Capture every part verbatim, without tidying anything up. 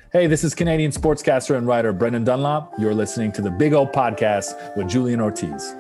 Hey, this is Canadian sportscaster and writer Brendan Dunlop. You're listening to the Big O Podcast with Julian Ortiz.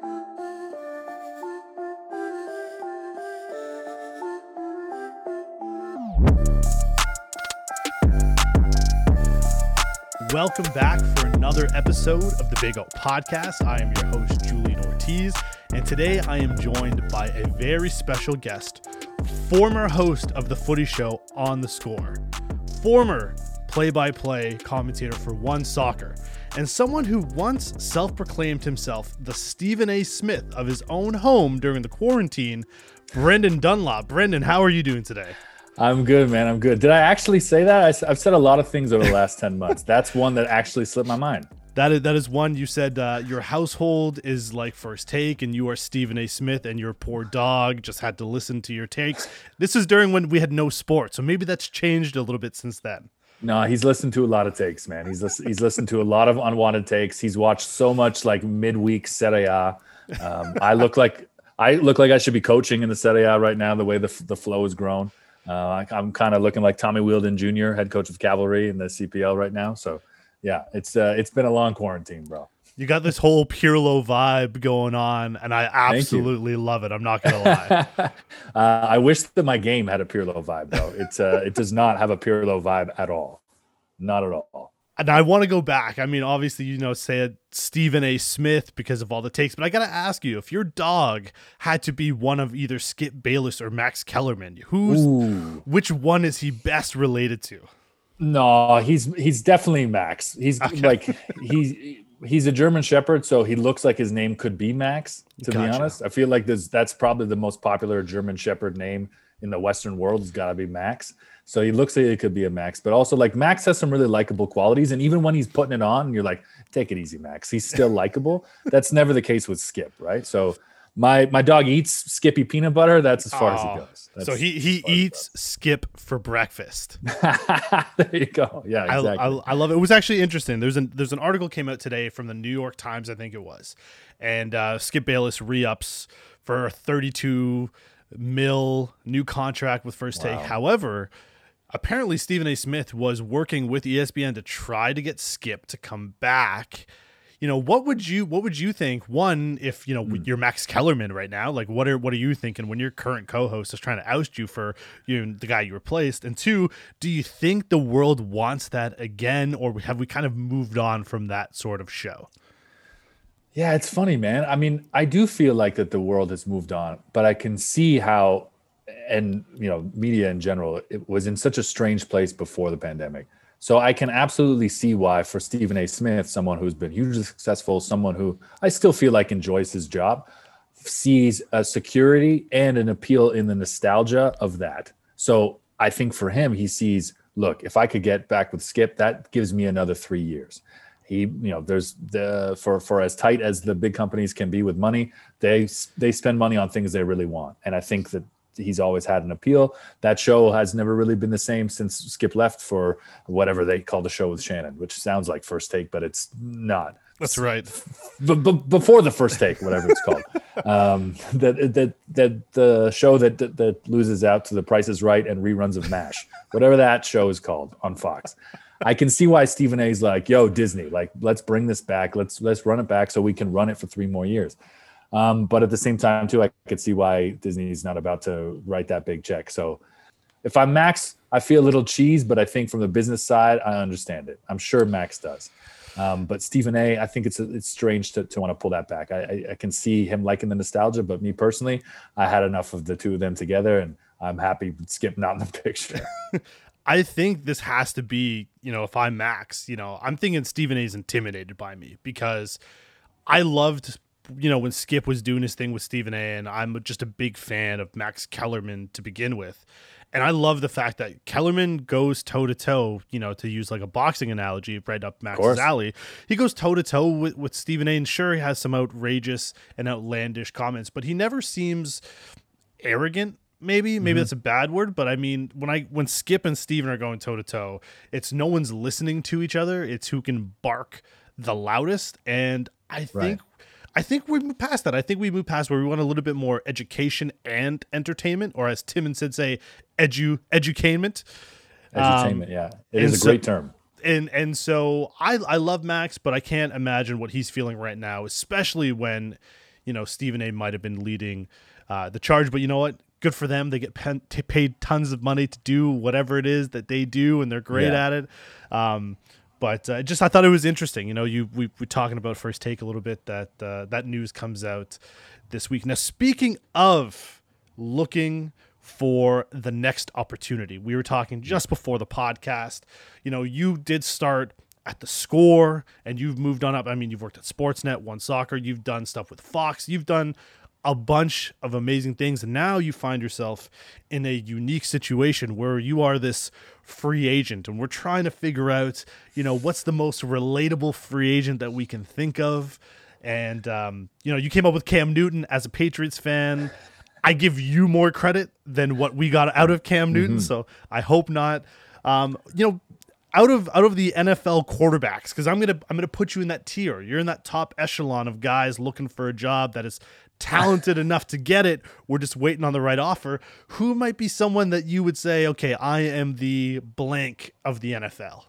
Welcome back for another episode of the Big O Podcast. I am your host, Julian Ortiz, and today I am joined by a very special guest, former host of the Footy Show On The Score, former play-by-play commentator for One Soccer, and someone who once self-proclaimed himself the Stephen A. Smith of his own home during the quarantine, Brendan Dunlop. Brendan, how are you doing today? I'm good, man. I'm good. Did I actually say that? I, I've said a lot of things over the last ten months. That's one that actually slipped my mind. That is, that is one. You said uh, your household is like First Take, and you are Stephen A. Smith, and your poor dog just had to listen to your takes. This is during when we had no sports, so maybe that's changed a little bit since then. No, he's listened to a lot of takes, man. He's listen, he's listened to a lot of unwanted takes. He's watched so much like midweek Serie A. Um, I look like I look like I should be coaching in the Serie A right now. The way the the flow has grown, uh, I, I'm kind of looking like Tommy Wheeldon Junior, head coach of Cavalry in the C P L right now. So, yeah, it's uh, it's been a long quarantine, bro. You got this whole Pirlo vibe going on, and I absolutely love it. I'm not going to lie. uh, I wish that my game had a Pirlo vibe, though. It's uh, it does not have a Pirlo vibe at all. Not at all. And I want to go back. I mean, obviously, you know, say it, Stephen A. Smith because of all the takes, but I got to ask you, if your dog had to be one of either Skip Bayless or Max Kellerman, who's Ooh. which one is he best related to? No, he's he's definitely Max. He's okay. like he's he's a German Shepherd, so he looks like his name could be Max. To gotcha. be honest, I feel like this that's probably the most popular German Shepherd name in the Western world. Has got to be Max. So he looks like it could be a Max, but also like Max has some really likable qualities, and even when he's putting it on, you're like, take it easy, Max. He's still likable. That's never the case with Skip, right? So my my dog eats Skippy peanut butter. That's as far oh, as he goes. That's so he he eats Skip for breakfast. There you go. Yeah, exactly. I, I, I love it. It was actually interesting. There's an there's an article came out today from the New York Times, I think it was, and uh, Skip Bayless re-ups for a thirty-two mil new contract with First Take. Wow. However, apparently Stephen A. Smith was working with E S P N to try to get Skip to come back. You know, what would you what would you think? One, if you know mm. you're Max Kellerman right now, like what are what are you thinking when your current co-host is trying to oust you for you know, the guy you replaced? And two, do you think the world wants that again, or have we kind of moved on from that sort of show? Yeah, it's funny, man. I mean, I do feel like that the world has moved on, but I can see how, and you know, media in general, it was in such a strange place before the pandemic. So I can absolutely see why for Stephen A. Smith, someone who's been hugely successful, someone who I still feel like enjoys his job, sees a security and an appeal in the nostalgia of that. So I think for him, he sees, look, if I could get back with Skip, that gives me another three years. He, you know, there's the for for as tight as the big companies can be with money, they they spend money on things they really want, and I think that he's always had an appeal. That show has never really been the same since Skip left for whatever they call the show with Shannon, which sounds like First Take, but it's not. That's right. B- b- before the First Take, whatever it's called, um, that that that the show that, that that loses out to The Price is Right and reruns of MASH, whatever that show is called on Fox. I can see why Stephen A's like, yo, Disney, like, let's bring this back. Let's let's run it back so we can run it for three more years. Um, but at the same time, too, I could see why Disney's not about to write that big check. So if I'm Max, I feel a little cheese, but I think from the business side, I understand it. I'm sure Max does. Um, but Stephen A, I think it's it's strange to, to want to pull that back. I, I, I can see him liking the nostalgia, but me personally, I had enough of the two of them together, and I'm happy Skip not in the picture. I think this has to be, you know, if I'm Max, you know, I'm thinking Stephen A is intimidated by me because I loved, you know, when Skip was doing his thing with Stephen A, and I'm just a big fan of Max Kellerman to begin with. And I love the fact that Kellerman goes toe to toe, you know, to use like a boxing analogy right up Max's alley. He goes toe to toe with, with Stephen A, and sure, he has some outrageous and outlandish comments, but he never seems arrogant. Maybe, maybe mm-hmm. that's a bad word, but I mean, when I when Skip and Steven are going toe to toe, it's no one's listening to each other. It's who can bark the loudest. And I think, right. I think we moved past that. I think we moved past where we want a little bit more education and entertainment, or as Tim and Sid say, edu edutainment. Edutainment, um, yeah, it is a so, great term. and and so I I love Max, but I can't imagine what he's feeling right now, especially when, you know, Stephen A. might have been leading uh, the charge. But you know what? Good for them. They get pen, t- paid tons of money to do whatever it is that they do, and they're great Yeah. at it. Um, but uh, just I thought it was interesting. You know, you we we're talking about First Take a little bit. That uh, that news comes out this week. Now, speaking of looking for the next opportunity, we were talking just before the podcast. You know, you did start at the Score, and you've moved on up. I mean, you've worked at Sportsnet, One Soccer. You've done stuff with Fox. You've done a bunch of amazing things, and now you find yourself in a unique situation where you are this free agent, and we're trying to figure out, you know, what's the most relatable free agent that we can think of. And um, you know, you came up with Cam Newton. As a Patriots fan, I give you more credit than what we got out of Cam Newton, Mm-hmm. so I hope not. Um, you know, out of out of the N F L quarterbacks, because I'm gonna I'm gonna put you in that tier. You're in that top echelon of guys looking for a job that is talented enough to get it. We're just waiting on the right offer. Who might be someone that you would say, okay, I am the blank of the N F L?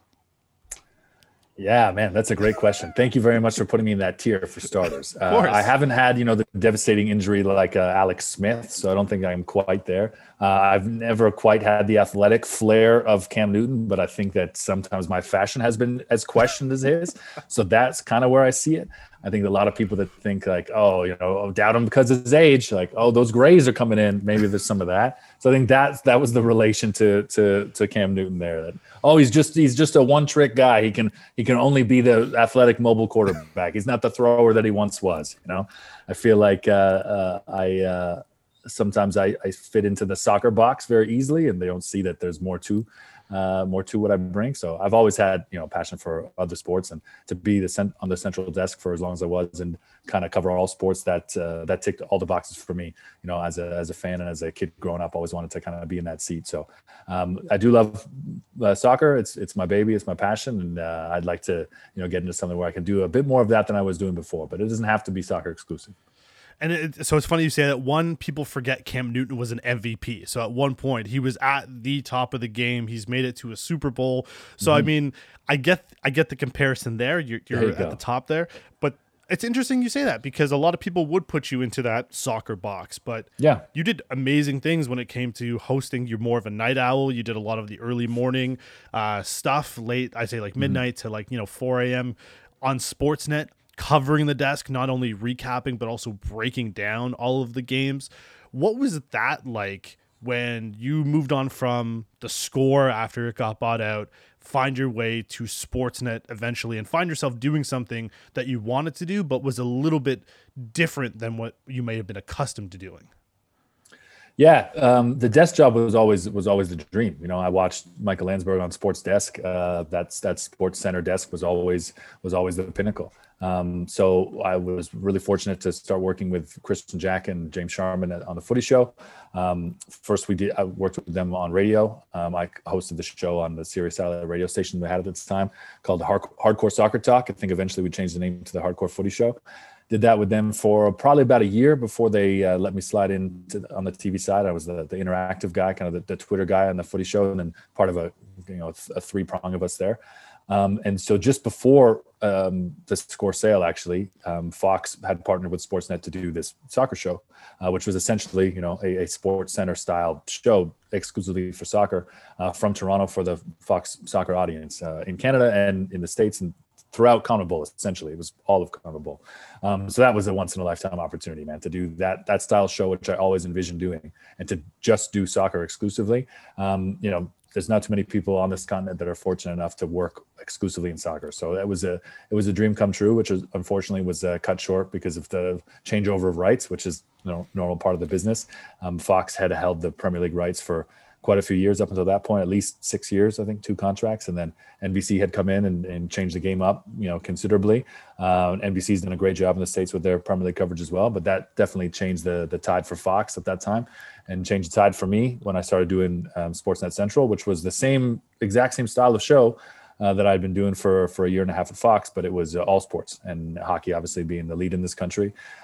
Yeah, man, that's a great question. Thank you very much for putting me in that tier for starters. Uh, course. I haven't had, you know, the devastating injury like uh, Alex Smith, so I don't think I'm quite there. Uh, I've never quite had the athletic flair of Cam Newton, but I think that sometimes my fashion has been as questioned as his. So that's kind of where I see it. I think a lot of people that think like, oh, you know, doubt him because of his age, like, oh, those grays are coming in. Maybe there's some of that. So I think that's that was the relation to to to Cam Newton there. That oh, he's just he's just a one trick guy. He can he can only be the athletic mobile quarterback. He's not the thrower that he once was. You know, I feel like uh, uh, I uh, sometimes I, I fit into the soccer box very easily, and they don't see that there's more to. Uh, more to what I bring. So I've always had, you know, passion for other sports, and to be the cent- on the central desk for as long as I was and kind of cover all sports, that uh, that ticked all the boxes for me. You know, as a as a fan and as a kid growing up, I always wanted to kind of be in that seat. So um, I do love uh, soccer. It's it's my baby. It's my passion, and uh, I'd like to, you know, get into something where I can do a bit more of that than I was doing before. But it doesn't have to be soccer exclusive. And it, so it's funny you say that. One, people forget Cam Newton was an M V P. So at one point he was at the top of the game. He's made it to a Super Bowl. So mm-hmm. I mean, I get I get the comparison there. You're, you're there you at go. The top there, but it's interesting you say that, because a lot of people would put you into that soccer box. But yeah, you did amazing things when it came to hosting. You're more of a night owl. You did a lot of the early morning uh, stuff, late I say like midnight mm-hmm. to like you know four a.m. on Sportsnet, covering the desk, not only recapping, but also breaking down all of the games. What was that like when you moved on from the Score after it got bought out, find your way to Sportsnet eventually, and find yourself doing something that you wanted to do, but was a little bit different than what you may have been accustomed to doing? Yeah, um, the desk job was always was always the dream. You know, I watched Michael Landsberg on Sports Desk. Uh, that's that Sports Center desk was always was always the pinnacle. Um, so I was really fortunate to start working with Christian Jack and James Sharman on the Footy Show. Um, first, we did I worked with them on radio. Um, I hosted the show on the Sirius satellite radio station we had at the time called the Hard- Hardcore Soccer Talk. I think eventually we changed the name to the Hardcore Footy Show. Did that with them for probably about a year before they uh, let me slide in to, on the T V side. I was the, the interactive guy, kind of the, the Twitter guy on the Footy Show, and then part of a you know a three prong of us there. Um, and so just before um, the Score sale, actually, um, Fox had partnered with Sportsnet to do this soccer show, uh, which was essentially you know a, a Sports Center style show exclusively for soccer uh, from Toronto for the Fox soccer audience uh, in Canada and in the States and throughout CONMEBOL. Essentially, it was all of CONMEBOL. Um, so that was a once in a lifetime opportunity, man, to do that that style show, which I always envisioned doing, and to just do soccer exclusively. Um, you know, there's not too many people on this continent that are fortunate enough to work exclusively in soccer. So that was a it was a dream come true, which was unfortunately was uh, cut short because of the changeover of rights, which is you know normal part of the business. Um, Fox had held the Premier League rights for quite a few years up until that point, at least six years, I think, two contracts. And then N B C had come in and, and changed the game up, you know, considerably. Uh, N B C's done a great job in the States with their Premier League coverage as well, but that definitely changed the the tide for Fox at that time and changed the tide for me when I started doing um, Sportsnet Central, which was the same, exact same style of show uh, that I'd been doing for, for a year and a half at Fox, but it was uh, all sports and hockey, obviously being the lead in this country.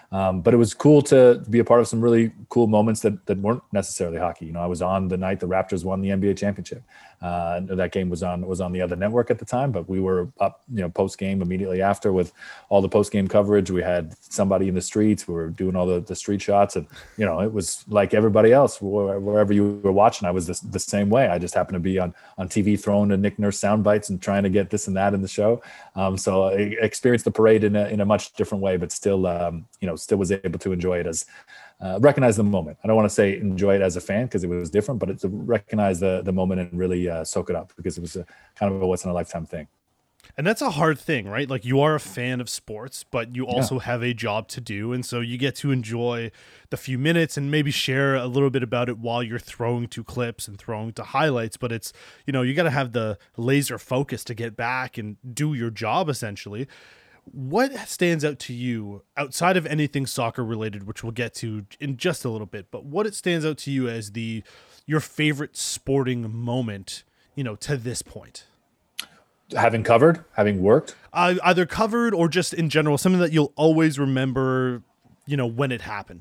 Um, but it was cool to be a part of some really cool moments that that weren't necessarily hockey. You know, I was on the night the Raptors won the N B A championship. Uh, that game was on was on the other network at the time, but we were up, you know, post game immediately after with all the post game coverage. We had somebody in the streets. We were doing all the, the street shots, and you know, it was like everybody else wherever you were watching. I was the, the same way. I just happened to be on on T V throwing the Nick Nurse sound bites and trying to get this and that in the show. Um, so I experienced the parade in a in a much different way, but still, um, you know, still was able to enjoy it as. Uh, recognize the moment. I don't want to say enjoy it as a fan because it was different, but it's to recognize the the moment and really uh, soak it up because it was a kind of a once in a lifetime thing. And that's a hard thing, right? Like you are a fan of sports, but you also yeah. have a job to do. And so you get to enjoy the few minutes and maybe share a little bit about it while you're throwing to clips and throwing to highlights. But it's, you know, you got to have the laser focus to get back and do your job essentially. What stands out to you outside of anything soccer related, which we'll get to in just a little bit, but what it stands out to you as the your favorite sporting moment, you know, to this point? Having covered, having worked? Uh, either covered or just in general, something that you'll always remember, you know, when it happened.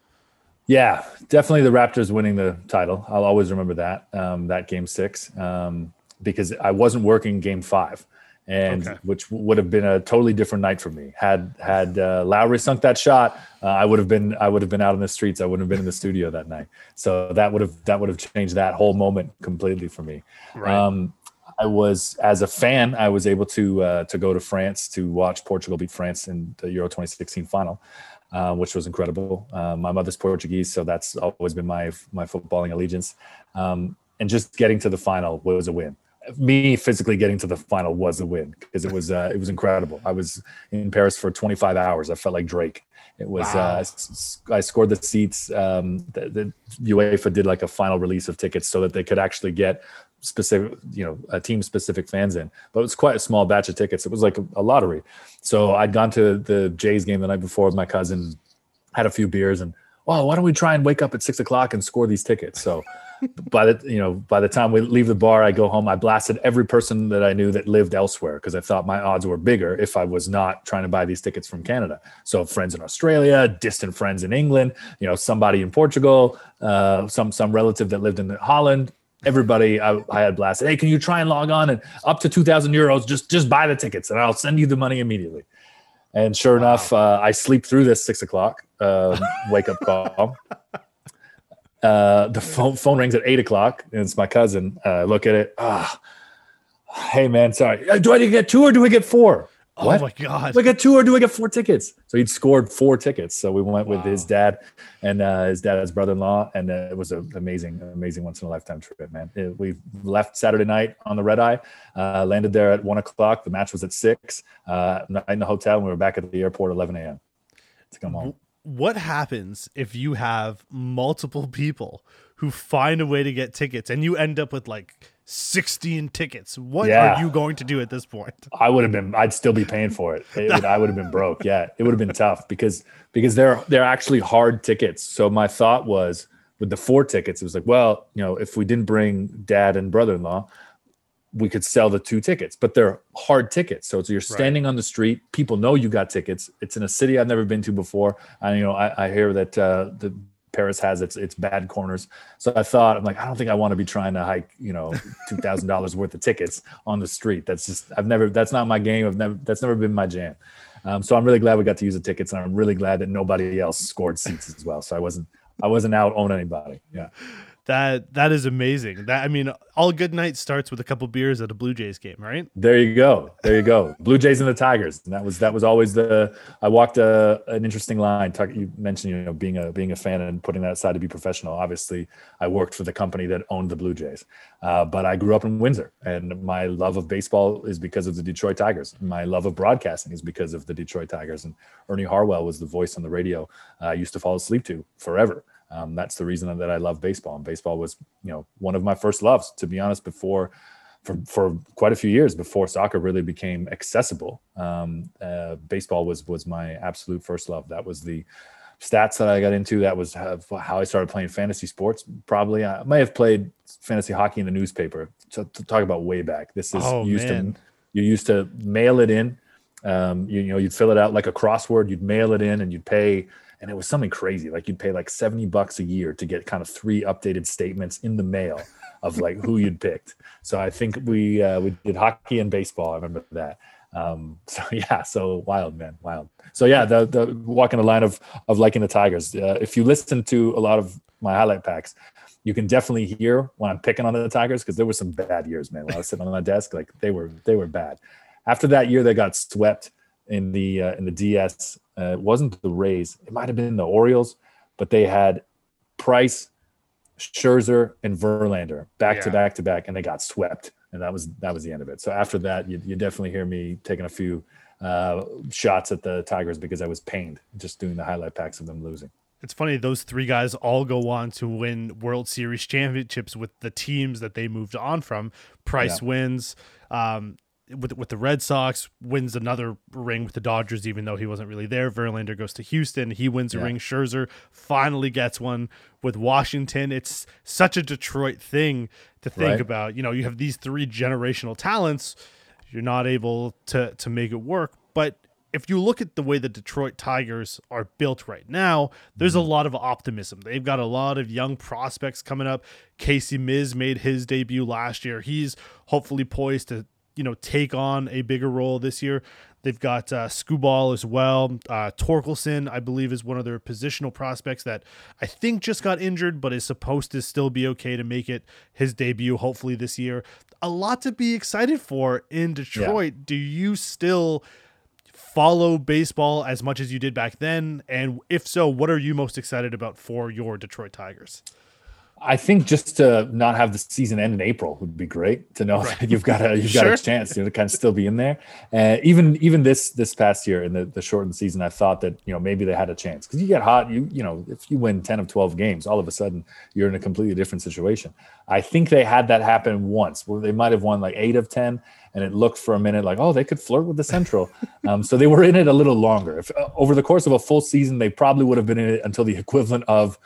Yeah, definitely the Raptors winning the title. I'll always remember that, um, that game six, um, because I wasn't working game five. And okay. which would have been a totally different night for me. Had had uh, Lowry sunk that shot, uh, I would have been I would have been out in the streets. I wouldn't have been in the studio that night. So that would have that would have changed that whole moment completely for me. Right. Um, I was as a fan, I was able to uh, to go to France to watch Portugal beat France in the Euro twenty sixteen final, uh, which was incredible. Uh, my mother's Portuguese, so that's always been my my footballing allegiance. Um, and just getting to the final was a win. Me physically getting to the final was a win because it was uh, it was incredible. I was in Paris for twenty-five hours. I felt like Drake. It was wow. uh, I scored the seats. Um, the, the UEFA did like a final release of tickets so that they could actually get specific, you know, a team specific fans in. But it was quite a small batch of tickets. It was like a, a lottery. So I'd gone to the Jays game the night before with my cousin, had a few beers, and oh, why don't we try and wake up at six o'clock and score these tickets? So. By the you know by the time we leave the bar, I go home. I blasted every person that I knew that lived elsewhere because I thought my odds were bigger if I was not trying to buy these tickets from Canada. So friends in Australia, distant friends in England, you know, somebody in Portugal, uh, some some relative that lived in Holland. Everybody I, I had blasted. Hey, can you try and log on and up to two thousand euros? Just just buy the tickets and I'll send you the money immediately. And sure wow. enough, uh, I sleep through this six o'clock uh, wake up call. Uh, the phone phone rings at eight o'clock, and it's my cousin. Uh, look at it. Ah, hey man, sorry. Do I get two or do I get four? Oh what? my god! Do I get two or do I get four tickets? So he'd scored four tickets. So we went wow. with his dad and uh, his dad's brother-in-law, and uh, it was an amazing, amazing once in a lifetime trip, man. It, we left Saturday night on the red eye, uh, landed there at one o'clock. The match was at six. Uh, night in the hotel, and we were back at the airport at eleven a.m. to come home. What happens if you have multiple people who find a way to get tickets and you end up with like sixteen tickets? What yeah. are you going to do at this point? I would have been, I'd still be paying for it. it would, I would have been broke. Yeah. It would have been tough because, because they're, they're actually hard tickets. So my thought was with the four tickets, it was like, well, you know, if we didn't bring dad and brother-in-law, we could sell the two tickets, but they're hard tickets. So it's, you're standing right. on the street. People know you got tickets. It's in a city I've never been to before. I, you know, I, I hear that uh, the Paris has its its bad corners. So I thought, I'm like, I don't think I want to be trying to hike, you know, two thousand dollars worth of tickets on the street. That's just, I've never, that's not my game. I've never, that's never been my jam. Um, so I'm really glad we got to use the tickets, and I'm really glad that nobody else scored seats as well. So I wasn't, I wasn't out on anybody. Yeah. That that is amazing. That I mean, all good night starts with a couple beers at a Blue Jays game, right? There you go. There you go. Blue Jays and the Tigers. And that was that was always the. I walked a, an interesting line. Talk, you mentioned, you know, being a being a fan and putting that aside to be professional. Obviously, I worked for the company that owned the Blue Jays, uh, but I grew up in Windsor, and my love of baseball is because of the Detroit Tigers. My love of broadcasting is because of the Detroit Tigers. And Ernie Harwell was the voice on the radio uh, I used to fall asleep to forever. Um, that's the reason that I love baseball. And baseball was, you know, one of my first loves, to be honest, before, for, for quite a few years before soccer really became accessible. Um, uh, baseball was, was my absolute first love. That was the stats that I got into. That was how, how I started playing fantasy sports. Probably I may have played fantasy hockey in the newspaper. To, to talk about way back, this is oh, used man. to, you used to mail it in. Um, you, you know, you'd fill it out like a crossword, you'd mail it in, and you'd pay. And it was something crazy. Like you'd pay like seventy bucks a year to get kind of three updated statements in the mail of like who you'd picked. So I think we uh, we did hockey and baseball. I remember that. Um, so yeah, so wild, man, wild. So yeah, the the walking the line of of liking the Tigers. Uh, if you listen to a lot of my highlight packs, you can definitely hear when I'm picking on the Tigers, because there were some bad years, man. When I was sitting on my desk, like they were they were bad. After that year, they got swept in the uh, in the D S. Uh, it wasn't the Rays. It might have been the Orioles, but they had Price, Scherzer, and Verlander back Yeah. to back to back, and they got swept. And that was that was the end of it. So after that, you, you definitely hear me taking a few uh, shots at the Tigers because I was pained just doing the highlight packs of them losing. It's funny, those three guys all go on to win World Series championships with the teams that they moved on from. Price Yeah. wins um, with with the Red Sox, wins another ring with the Dodgers, even though he wasn't really there. Verlander goes to Houston. He wins a Yeah. ring. Scherzer finally gets one with Washington. It's such a Detroit thing to think Right. about. You know, you have these three generational talents. You're not able to to make it work. But if you look at the way the Detroit Tigers are built right now, there's a lot of optimism. They've got a lot of young prospects coming up. Casey Miz made his debut last year. He's hopefully poised to, you know, take on a bigger role this year. They've got uh, Skubal as well. Uh, Torkelson, I believe, is one of their positional prospects that I think just got injured, but is supposed to still be okay to make it his debut, hopefully this year. A lot to be excited for in Detroit. Do you still follow baseball as much as you did back then? And if so, what are you most excited about for your Detroit Tigers? I think just to not have the season end in April would be great, to know Right. that you've got a you've got Sure. a chance, you know, to kind of still be in there. Uh, even even this this past year in the, the shortened season, I thought that, you know, maybe they had a chance, because you get hot, you you know, if you win ten of twelve games, all of a sudden you're in a completely different situation. I think they had that happen once where they might have won like eight of ten, and it looked for a minute like, oh, they could flirt with the Central. um, so they were in it a little longer. If uh, over the course of a full season, they probably would have been in it until the equivalent of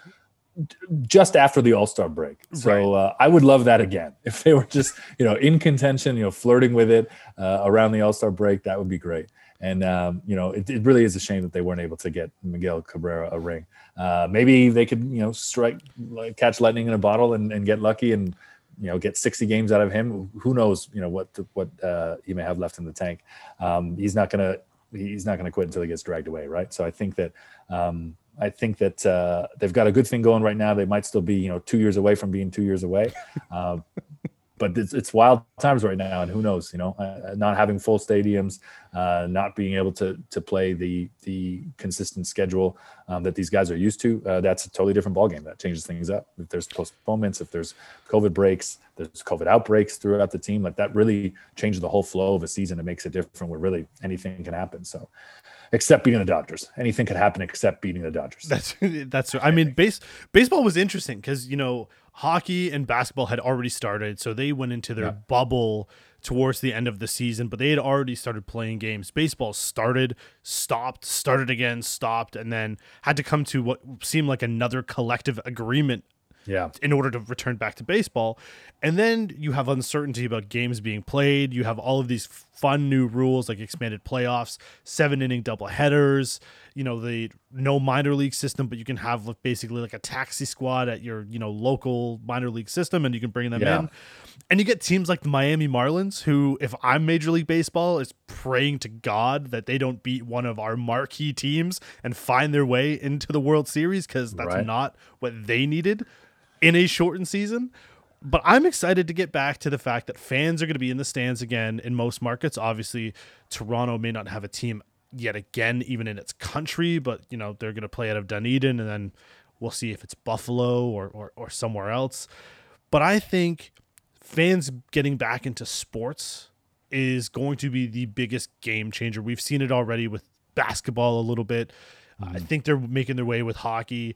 just after the All-Star break. So uh, I would love that again. If they were just, you know, in contention, you know, flirting with it uh, around the All-Star break, that would be great. And, um, you know, it, it really is a shame that they weren't able to get Miguel Cabrera a ring. Uh, maybe they could, you know, strike, like, catch lightning in a bottle and, and get lucky and, you know, get sixty games out of him. Who knows, you know, what, what uh, he may have left in the tank. Um, he's not going to, he's not going to quit until he gets dragged away. Right. So I think that, um, I think that uh, they've got a good thing going right now. They might still be, you know, two years away from being two years away. Uh, but it's, it's wild times right now, and who knows, you know, uh, not having full stadiums, uh, not being able to to play the the consistent schedule um, that these guys are used to. Uh, that's a totally different ballgame. That changes things up. If there's postponements, if there's COVID breaks, there's COVID outbreaks throughout the team, like that really changes the whole flow of a season. It makes it different where really anything can happen. So, except beating the Dodgers, anything could happen except beating the Dodgers. That's that's. I mean, base baseball was interesting because, you know, hockey and basketball had already started, so they went into their Yeah. bubble towards the end of the season, but they had already started playing games. Baseball started, stopped, started again, stopped, and then had to come to what seemed like another collective agreement Yeah. in order to return back to baseball. And then you have uncertainty about games being played. You have all of these fun new rules like expanded playoffs, seven inning double headers, you know, the no minor league system, but you can have like basically like a taxi squad at your, you know, local minor league system, and you can bring them Yeah. in. And you get teams like the Miami Marlins, who, if I'm Major League Baseball, is praying to God that they don't beat one of our marquee teams and find their way into the World Series, because that's Right. not what they needed in a shortened season. But I'm excited to get back to the fact that fans are going to be in the stands again in most markets. Obviously, Toronto may not have a team yet again, even in its country, but, you know, they're going to play out of Dunedin, and then we'll see if it's Buffalo or, or, or somewhere else. But I think fans getting back into sports is going to be the biggest game changer. We've seen it already with basketball a little bit. Mm-hmm. I think they're making their way with hockey.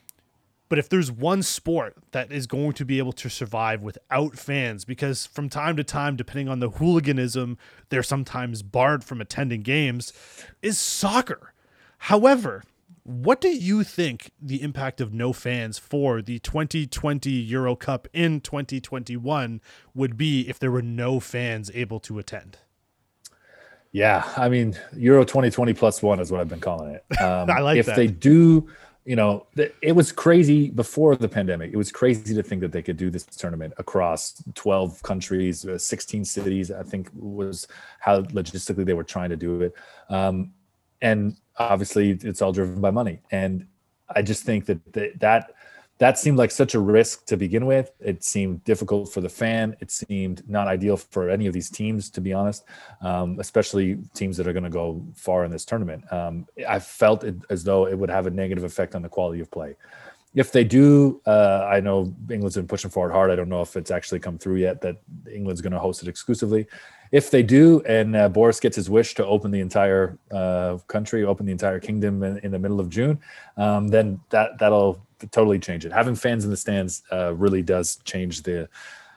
But if there's one sport that is going to be able to survive without fans, because from time to time, depending on the hooliganism, they're sometimes barred from attending games, is soccer. However, what do you think the impact of no fans for the twenty twenty Euro Cup in twenty twenty-one would be if there were no fans able to attend? Yeah, I mean, Euro twenty twenty plus one is what I've been calling it. I Um, like if that. they do, you know, th- it was crazy before the pandemic. It was crazy to think that they could do this tournament across twelve countries, uh, sixteen cities, I think was how logistically they were trying to do it. Um, and obviously, it's all driven by money. And I just think that th- that that seemed like such a risk to begin with. It seemed difficult for the fan. It seemed not ideal for any of these teams, to be honest, um, especially teams that are going to go far in this tournament. Um, I felt it, as though it would have a negative effect on the quality of play. If they do, uh, I know England's been pushing for it hard. I don't know if it's actually come through yet that England's going to host it exclusively. If they do, and uh, Boris gets his wish to open the entire uh, country, open the entire kingdom in, in the middle of June, um, then that that'll totally change it. Having fans in the stands uh, really does change the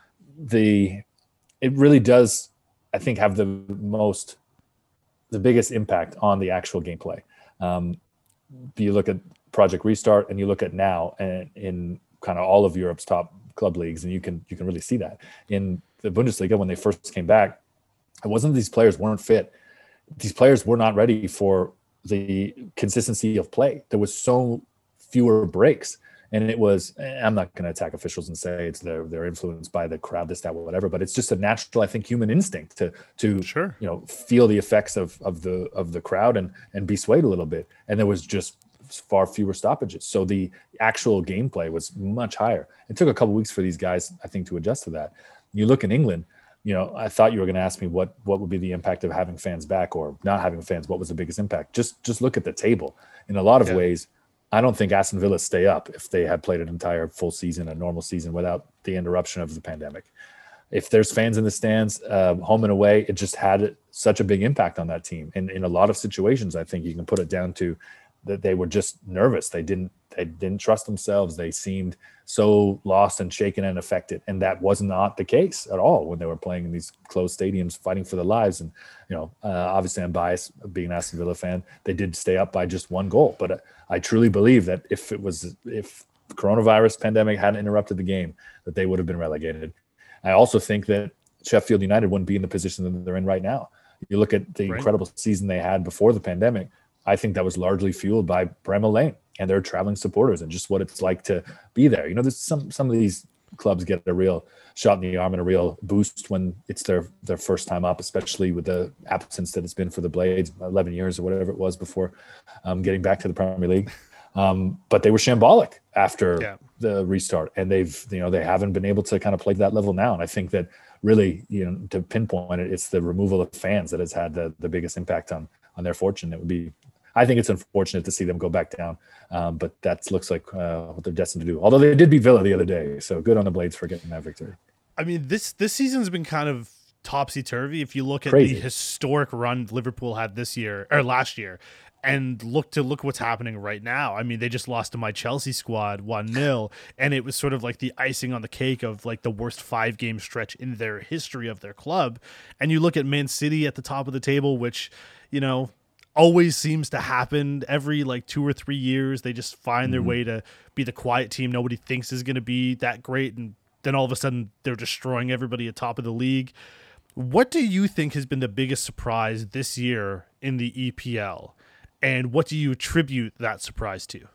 the. It really does, I think, have the most, the biggest impact on the actual gameplay. Um, you look at Project Restart, and you look at now, and in kind of all of Europe's top club leagues, and you can you can really see that in the Bundesliga when they first came back. It wasn't these players weren't fit. These players were not ready for the consistency of play. There was so fewer breaks. And it was, I'm not going to attack officials and say it's they're, they're influenced by the crowd, this, that, whatever, but it's just a natural, I think, human instinct to, to, Sure. you know, feel the effects of, of the, of the crowd and, and be swayed a little bit. And there was just far fewer stoppages. So the actual gameplay was much higher. It took a couple of weeks for these guys, I think, to adjust to that. You look in England, you know, I thought you were going to ask me what what would be the impact of having fans back or not having fans. What was the biggest impact? Just just look at the table. In a lot of yeah. ways, I don't think Aston Villa stay up if they had played an entire full season, a normal season, without the interruption of the pandemic. If there's fans in the stands, uh, home and away, it just had such a big impact on that team. And in a lot of situations, I think you can put it down to that they were just nervous. They didn't they didn't trust themselves. They seemed so lost and shaken and affected. And that was not the case at all when they were playing in these closed stadiums, fighting for their lives. And, you know, uh, obviously I'm biased being an Aston Villa fan. They did stay up by just one goal. But uh, I truly believe that if it was, if the coronavirus pandemic hadn't interrupted the game, that they would have been relegated. I also think that Sheffield United wouldn't be in the position that they're in right now. You look at the right. incredible season they had before the pandemic. I think that was largely fueled by Bramall Lane and their traveling supporters and just what it's like to be there. You know, there's some some of these clubs get a real shot in the arm and a real boost when it's their their first time up, especially with the absence that it's been for the Blades, eleven years or whatever it was before um, getting back to the Premier League. Um, but they were shambolic after yeah. the restart, and they've you know they haven't been able to kind of play that level now. And I think that really, you know, to pinpoint it, it's the removal of fans that has had the the biggest impact on on their fortune. It would be. I think it's unfortunate to see them go back down, um, but that looks like uh, what they're destined to do. Although they did beat Villa the other day, so good on the Blades for getting that victory. I mean, this this season's been kind of topsy-turvy. If you look at Crazy. the historic run Liverpool had this year or last year, and look to look what's happening right now. I mean, they just lost to my Chelsea squad one nil, and it was sort of like the icing on the cake of like the worst five-game stretch in their history of their club. And you look at Man City at the top of the table, which, you know, always seems to happen every like two or three years. They just find mm-hmm. their way to be the quiet team nobody thinks is going to be that great, and then all of a sudden they're destroying everybody at top of the league. What do you think has been the biggest surprise this year in the E P L, and what do you attribute that surprise to?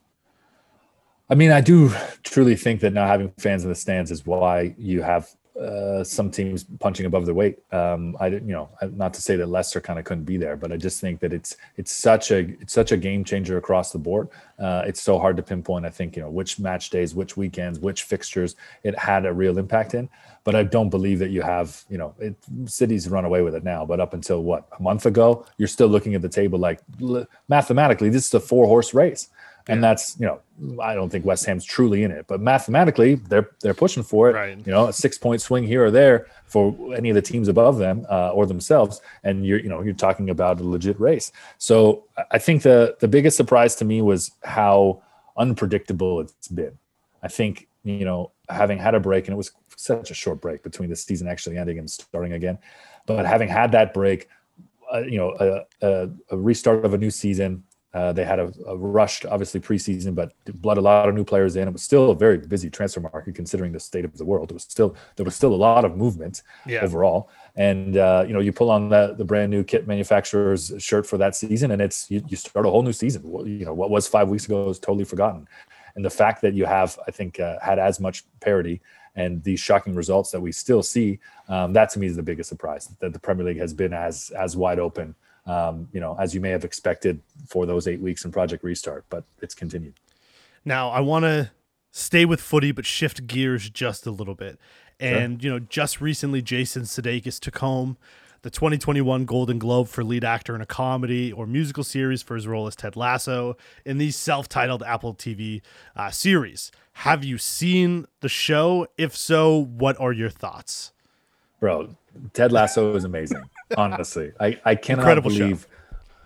I mean, I do truly think that not having fans in the stands is why you have Uh, some teams punching above their weight. Um, I didn't, you know, not to say that Leicester kind of couldn't be there, but I just think that it's it's such a it's such a game changer across the board. Uh, it's so hard to pinpoint. I think you know which match days, which weekends, which fixtures it had a real impact in. But I don't believe that you have, you know, it, City's run away with it now. But up until what a month ago, you're still looking at the table like mathematically, this is a four horse race. And yeah. that's, you know, I don't think West Ham's truly in it, but mathematically they're they're pushing for it. Right. You know, a six point swing here or there for any of the teams above them uh, or themselves, and you're you know you're talking about a legit race. So I think the the biggest surprise to me was how unpredictable it's been. I think you know having had a break, and it was such a short break between the season actually ending and starting again, but having had that break, uh, you know, a, a, a restart of a new season. Uh, they had a, a rushed, obviously, preseason, but blood a lot of new players in. It was still a very busy transfer market considering the state of the world. It was still there was still a lot of movement yeah. overall. And uh, you know, you pull on the the brand new kit manufacturer's shirt for that season, and it's you, you start a whole new season. You know, what was five weeks ago is totally forgotten. And the fact that you have, I think, uh, had as much parity and these shocking results that we still see, um, that to me is the biggest surprise, that the Premier League has been as as wide open. Um, you know, as you may have expected for those eight weeks in Project Restart, but it's continued. Now, I want to stay with footy, but shift gears just a little bit. And, sure. you know, just recently, Jason Sudeikis took home the twenty twenty-one Golden Globe for lead actor in a comedy or musical series for his role as Ted Lasso in the self-titled Apple T V uh, series. Have you seen the show? If so, what are your thoughts? Bro, Ted Lasso is amazing. Honestly, I, I cannot Incredible believe show.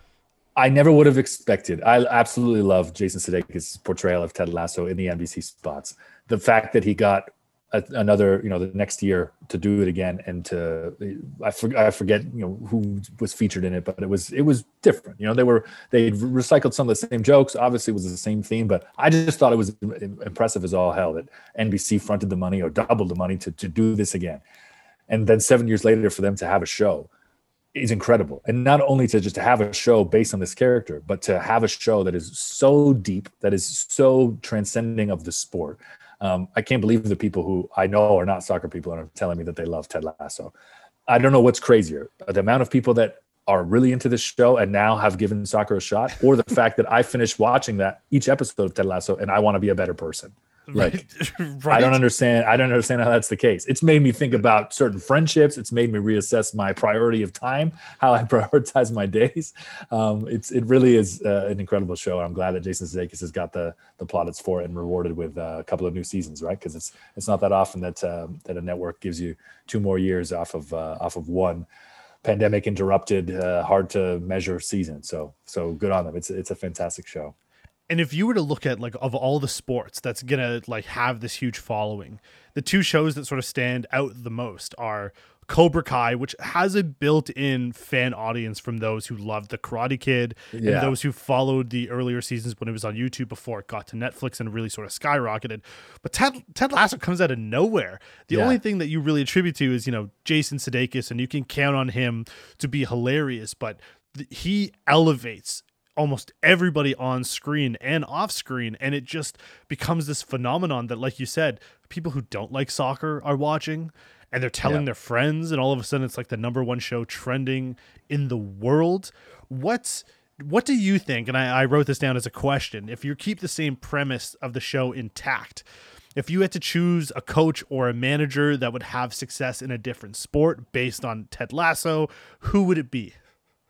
I never would have expected. I absolutely love Jason Sudeikis' portrayal of Ted Lasso in the N B C spots. The fact that he got a, another, you know, the next year to do it again, and to I, for, I forget, you know, who was featured in it, but it was it was different. You know, they were they recycled some of the same jokes. Obviously, it was the same theme, but I just thought it was impressive as all hell that N B C fronted the money or doubled the money to to do this again, and then seven years later for them to have a show is incredible. And not only to just have a show based on this character, but to have a show that is so deep, that is so transcending of the sport. Um, I can't believe the people who I know are not soccer people and are telling me that they love Ted Lasso. I don't know what's crazier, the amount of people that are really into this show and now have given soccer a shot, or the fact that I finished watching that each episode of Ted Lasso and I want to be a better person. Like, right. I don't understand. I don't understand how that's the case. It's made me think about certain friendships. It's made me reassess my priority of time, how I prioritize my days. Um, it's it really is uh, an incredible show. I'm glad that Jason Sudeikis has got the the plaudits for it and rewarded with uh, a couple of new seasons, right? Because it's it's not that often that uh, that a network gives you two more years off of uh, off of one pandemic interrupted, uh, hard to measure season. So so good on them. It's it's a fantastic show. And if you were to look at, like, of all the sports that's going to, like, have this huge following, the two shows that sort of stand out the most are Cobra Kai, which has a built-in fan audience from those who loved The Karate Kid yeah. and those who followed the earlier seasons when it was on YouTube before it got to Netflix and really sort of skyrocketed. But Ted, Ted Lasso comes out of nowhere. The yeah. only thing that you really attribute to is, you know, Jason Sudeikis, and you can count on him to be hilarious, but th- he elevates almost everybody on screen and off screen, and it just becomes this phenomenon that, like you said, people who don't like soccer are watching, and they're telling yeah. their friends, and all of a sudden it's like the number one show trending in the world. What's what do you think? And I, I wrote this down as a question. If you keep the same premise of the show intact, if you had to choose a coach or a manager that would have success in a different sport based on Ted Lasso, who would it be?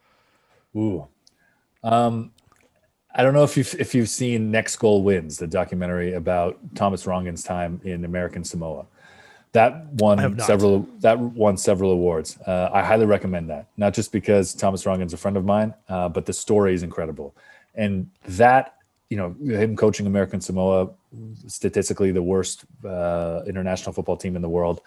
Ooh. Um, I don't know if you've if you've seen Next Goal Wins, the documentary about Thomas Rongen's time in American Samoa. That won several that won several awards. Uh, I highly recommend that. Not just because Thomas Rongen's a friend of mine, uh, but the story is incredible. And that, you know, him coaching American Samoa, statistically the worst uh, international football team in the world.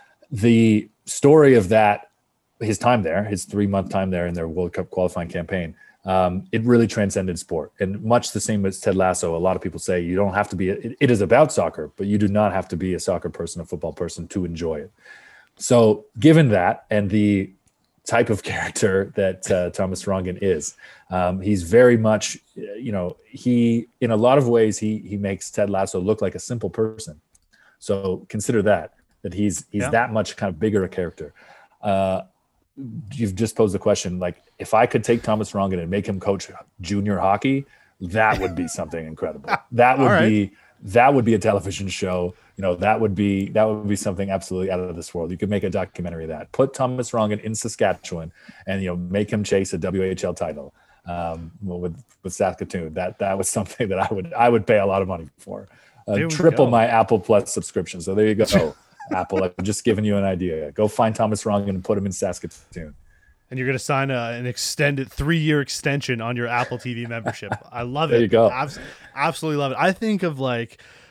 The story of that, his time there, his three month time there in their World Cup qualifying campaign. Um, it really transcended sport, and much the same as Ted Lasso. A lot of people say you don't have to be, a, it, it is about soccer, but you do not have to be a soccer person, a football person to enjoy it. So given that, and the type of character that uh, Thomas Rongen is, um, he's very much, you know, he, in a lot of ways, he, he makes Ted Lasso look like a simple person. So consider that, that he's, he's yeah. that much kind of bigger a character. Uh, You've just posed the question, like, if I could take Thomas Rongen and make him coach junior hockey, that would be something incredible. That would right. be that would be a television show. You know, that would be that would be something absolutely out of this world. You could make a documentary of that. Put Thomas Rongen in Saskatchewan and, you know, make him chase a W H L title um, with with Saskatoon. That that was something that I would I would pay a lot of money for. Uh, triple go. my Apple Plus subscription. So there you go. Apple, I've just given you an idea. Go find Thomas Rongen and put him in Saskatoon. And you're going to sign a, an extended three-year extension on your Apple T V membership. I love it. There you go. Abs- absolutely love it. I think of, like,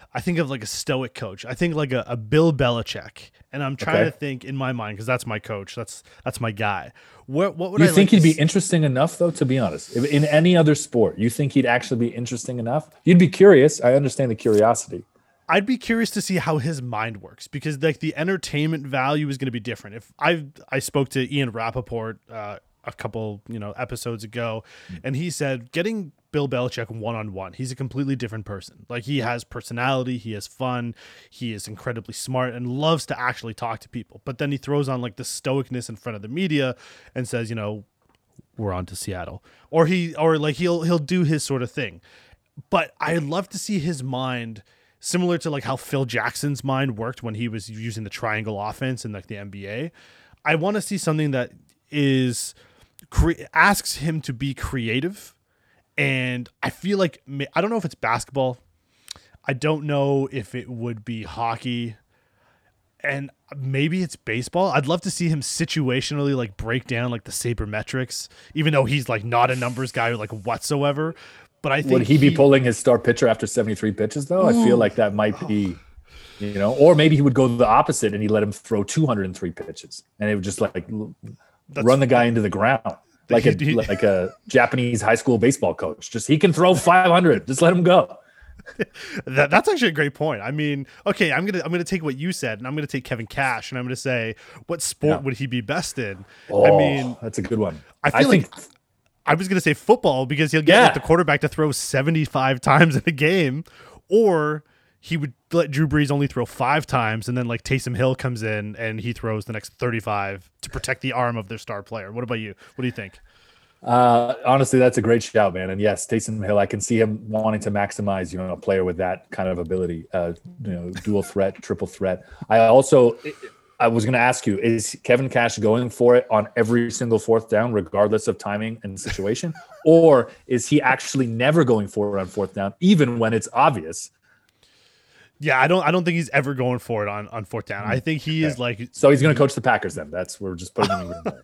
I think of like a stoic coach. I think like a, a Bill Belichick, and I'm trying Okay. to think in my mind because that's my coach. That's that's my guy. What what would You I think like he'd to be s- interesting enough, though, to be honest? If, in any other sport, you think he'd actually be interesting enough? You'd be curious. I understand the curiosity. I'd be curious to see how his mind works because like the entertainment value is going to be different. If I I spoke to Ian Rappaport uh, a couple you know episodes ago, and he said getting Bill Belichick one on one, he's a completely different person. Like he has personality, he has fun, he is incredibly smart and loves to actually talk to people. But then he throws on like the stoicness in front of the media and says, you know, we're on to Seattle, or he or like he'll he'll do his sort of thing. But I'd love to see his mind similar to like how Phil Jackson's mind worked when he was using the triangle offense in like the N B A. I want to see something that is cre- asks him to be creative, and I feel like ma- I don't know if it's basketball. I don't know if it would be hockey, and maybe it's baseball. I'd love to see him situationally like break down like the sabermetrics, even though he's like not a numbers guy like whatsoever. But I think Would he be pulling his star pitcher after seventy-three pitches, though? I feel like that might be, you know, or maybe he would go the opposite and he let him throw two hundred three pitches and it would just like l- That's- run the guy into the ground. Like a, He- he- like a Japanese high school baseball coach. Just he can throw five hundred. Just let him go. That, that's actually a great point. I mean, okay, I'm gonna I'm gonna take what you said, and I'm gonna take Kevin Cash, and I'm gonna say, what sport Yeah. would he be best in? Oh, I mean, that's a good one. I I, feel think like I was gonna say football because he'll get Yeah. like, the quarterback to throw seventy-five times in a game, or he would let Drew Brees only throw five times, and then like Taysom Hill comes in and he throws the next thirty-five to protect the arm of their star player. What about you? What do you think? Uh, honestly, that's a great shout, man. And yes, Taysom Hill, I can see him wanting to maximize, you know, a player with that kind of ability, uh, you know, dual threat, triple threat. I also, I was going to ask you, is Kevin Cash going for it on every single fourth down, regardless of timing and situation? Or is he actually never going for it on fourth down, even when it's obvious? Yeah, I don't I don't think he's ever going for it on on fourth down. I think he is like So he's going to coach the Packers then. That's, we're just putting him in there.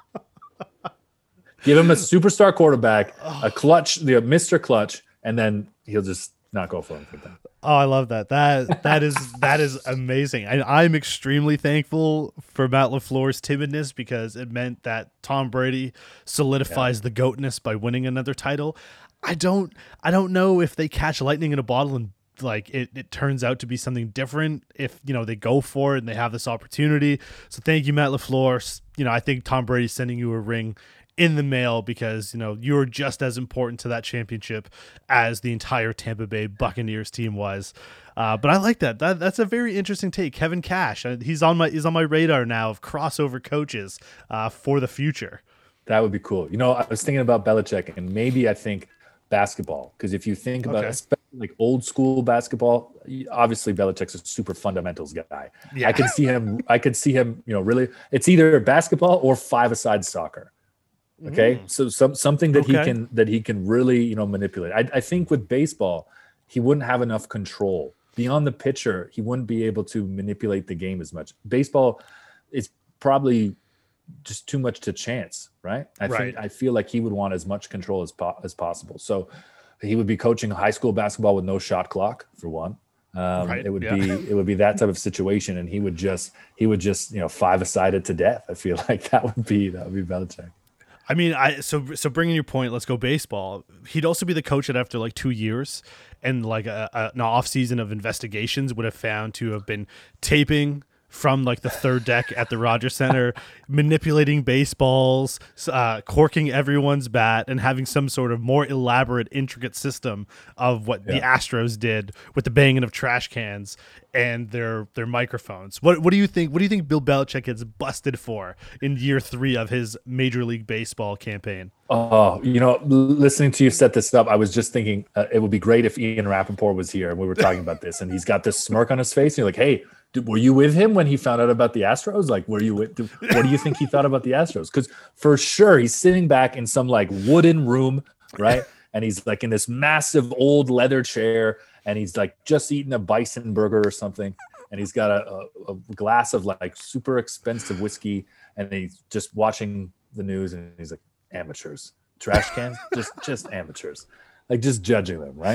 Give him a superstar quarterback, a clutch, the Mister Clutch, and then he'll just not go for him for that. Oh, I love that. That that is that is amazing. And I'm extremely thankful for Matt LaFleur's timidness because it meant that Tom Brady solidifies the goatness by winning another title. I don't I don't know if they catch lightning in a bottle and like it, it turns out to be something different if you know they go for it and they have this opportunity. So thank you, Matt LaFleur. You know, I think Tom Brady's sending you a ring in the mail because you know you're just as important to that championship as the entire Tampa Bay Buccaneers team was. Uh, but I like that. that. That's a very interesting take. Kevin Cash, uh, he's on my he's on my radar now of crossover coaches uh, for the future. That would be cool. You know, I was thinking about Belichick, and maybe I think basketball, because if you think about Okay. it, especially like old school basketball, obviously Belichick's a super fundamentals guy. Yeah. I can see him. I could see him. You know, really, it's either basketball or five-a-side soccer. Okay, so some something that he Okay. can that he can really you know manipulate. I, I think with baseball, he wouldn't have enough control beyond the pitcher. He wouldn't be able to manipulate the game as much. Baseball is probably just too much to chance, right? I Right. think I feel like he would want as much control as po- as possible. So he would be coaching high school basketball with no shot clock for one. Um, Right, It would yeah. be it would be that type of situation, and he would just he would just you know five-a-side it to death. I feel like that would be that would be Belichick. I mean, I so so bringing your point, let's go baseball. He'd also be the coach that after like two years and like a, a, an off season of investigations would have found to have been taping from like the third deck at the Rogers Center, manipulating baseballs, uh, corking everyone's bat, and having some sort of more elaborate, intricate system of what the Yeah. Astros did with the banging of trash cans and their their microphones. What what do you think? What do you think Bill Belichick gets busted for in year three of his Major League Baseball campaign? Oh, you know, l- listening to you set this up, I was just thinking uh, it would be great if Ian Rappaport was here and we were talking about this, and he's got this smirk on his face. And you're like, hey, did, were you with him when he found out about the Astros? Like, were you with? What do you think he thought about the Astros? Because for sure, he's sitting back in some like wooden room, right? And he's like in this massive old leather chair, and he's like just eating a bison burger or something, and he's got a, a, a glass of like super expensive whiskey, and he's just watching the news, and he's like, amateurs, trash cans, just just amateurs, like just judging them, right?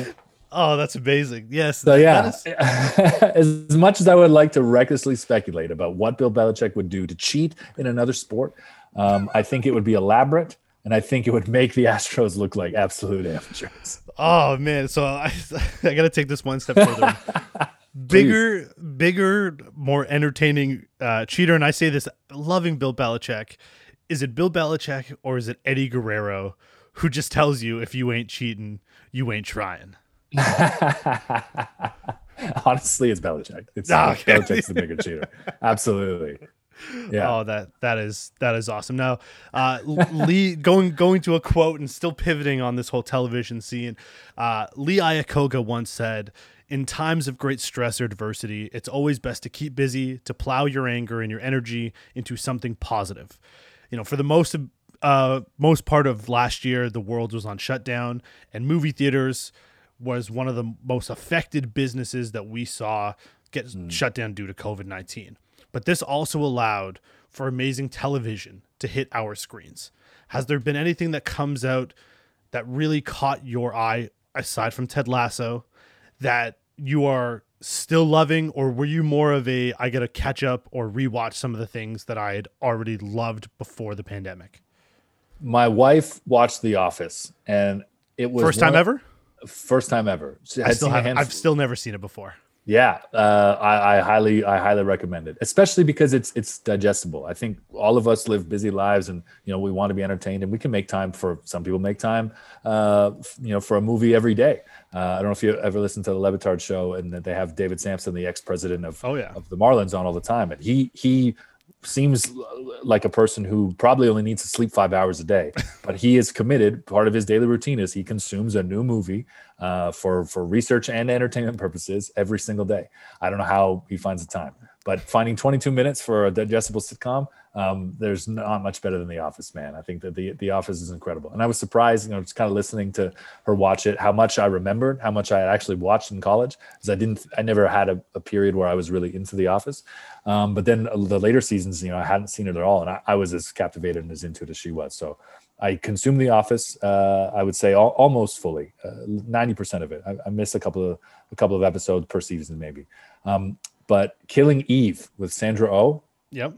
Oh, that's amazing. Yes, So that, that yeah, is. as much as I would like to recklessly speculate about what Bill Belichick would do to cheat in another sport, um, I think it would be elaborate, and I think it would make the Astros look like absolute amateurs. Oh man, so I I gotta take this one step further. Please. Bigger, bigger, more entertaining uh, cheater, and I say this loving Bill Belichick. Is it Bill Belichick or is it Eddie Guerrero, who just tells you if you ain't cheating, you ain't trying? Honestly, it's Belichick. It's Ah, okay. Belichick's the bigger cheater. Absolutely. Yeah. Oh, that that is that is awesome. Now, uh, Lee going going to a quote and still pivoting on this whole television scene. Uh, Lee Iacocca once said, "In times of great stress or adversity, it's always best to keep busy, to plow your anger and your energy into something positive." You know, for the most uh, most part of last year, the world was on shutdown, and movie theaters was one of the most affected businesses that we saw get mm. shut down due to COVID nineteen. But this also allowed for amazing television to hit our screens. Has there been anything that comes out that really caught your eye, aside from Ted Lasso, that you are still loving, or were you more of a, I got to catch up or rewatch some of the things that I had already loved before the pandemic? My wife watched The Office, and it was first time of, ever. First time ever. I still have. I've still never seen it before. Yeah, uh, I, I highly, I highly recommend it, especially because it's it's digestible. I think all of us live busy lives, and you know we want to be entertained, and we can make time for. Some people make time, uh, you know, for a movie every day. Uh, I don't know if you ever listened to the Le Batard show, and that they have David Sampson, the ex-president of oh, yeah. of the Marlins, on all the time, and he he seems like a person who probably only needs to sleep five hours a day, but he is committed. Part of his daily routine is he consumes a new movie uh, for, for research and entertainment purposes every single day. I don't know how he finds the time, but finding twenty-two minutes for a digestible sitcom, um, there's not much better than The Office, man. I think that the, the Office is incredible. And I was surprised, you know, just kind of listening to her watch it, how much I remembered, how much I had actually watched in college, because I didn't, I never had a, a period where I was really into The Office. Um, but then the later seasons, you know, I hadn't seen it at all. And I, I was as captivated and as into it as she was. So I consumed The Office, uh, I would say al- almost fully, uh, ninety percent of it. I, I miss a couple of, a couple of episodes per season, maybe. Um, but Killing Eve with Sandra Oh. Yep.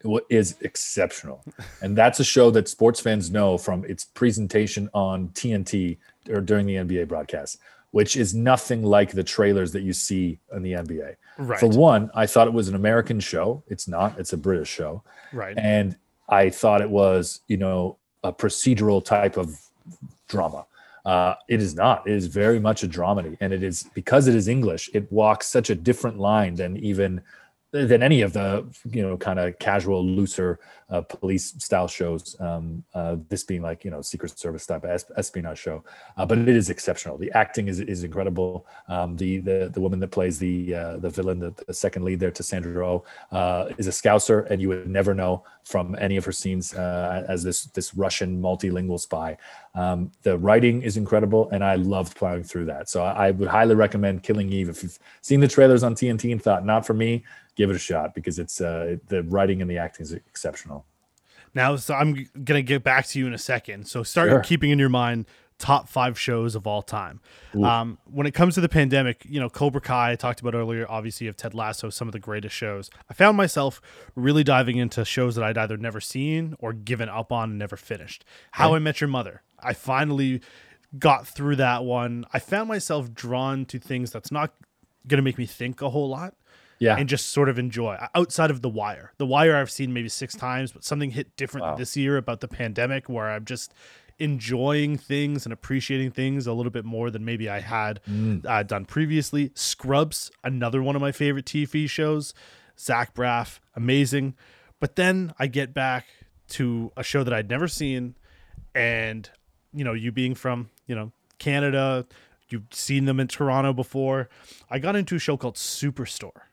Is exceptional. And that's a show that sports fans know from its presentation on T N T or during the N B A broadcast, which is nothing like the trailers that you see in the N B A. Right. For one, I thought it was an American show. It's not. It's a British show. Right. And I thought it was, you know, a procedural type of drama. Uh, it is not. It is very much a dramedy. And it is, because it is English, it walks such a different line than even than any of the, you know, kind of casual, looser uh, police style shows. Um, uh, this being like, you know, Secret Service type of espionage show, uh, but it is exceptional. The acting is is incredible. Um, the the the woman that plays the uh, the villain, the, the second lead there, to Sandra Oh, uh, is a Scouser, and you would never know from any of her scenes uh, as this this Russian multilingual spy. Um, the writing is incredible, and I loved plowing through that. So I, I would highly recommend Killing Eve. If you've seen the trailers on T N T and thought, not for me, give it a shot, because it's uh, the writing and the acting is exceptional. Now, so I'm going to get back to you in a second. So start Sure. keeping in your mind top five shows of all time. Um, when it comes to the pandemic, you know, Cobra Kai I talked about earlier, obviously, of Ted Lasso, some of the greatest shows. I found myself really diving into shows that I'd either never seen or given up on and never finished. How Okay. I Met Your Mother. I finally got through that one. I found myself drawn to things that's not going to make me think a whole lot. Yeah. And just sort of enjoy. Outside of The Wire. The Wire I've seen maybe six times, but something hit different Wow. this year about the pandemic where I'm just enjoying things and appreciating things a little bit more than maybe I had Mm. uh, done previously. Scrubs, another one of my favorite T V shows. Zach Braff, amazing. But then I get back to a show that I'd never seen, and, you know, you being from, you know, Canada, you've seen them in Toronto before. I got into a show called Superstore.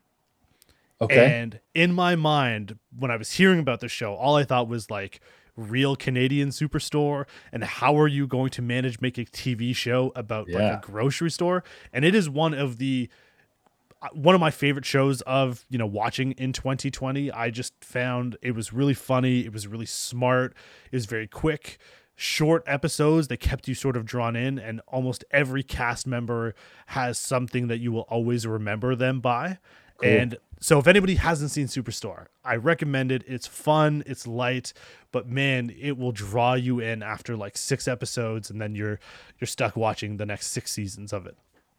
Okay. And in my mind, when I was hearing about the show, all I thought was like real Canadian Superstore, and how are you going to manage make a T V show about Yeah. like a grocery store? And it is one of the one of my favorite shows of, you know, watching in twenty twenty. I just found it was really funny. It was really smart. It was very quick. short episodes that kept you sort of drawn in, and almost every cast member has something that you will always remember them by. Cool. And so if anybody hasn't seen Superstore, I recommend it. It's fun, it's light, but man, it will draw you in after like six episodes, and then you're you're stuck watching the next six seasons of it.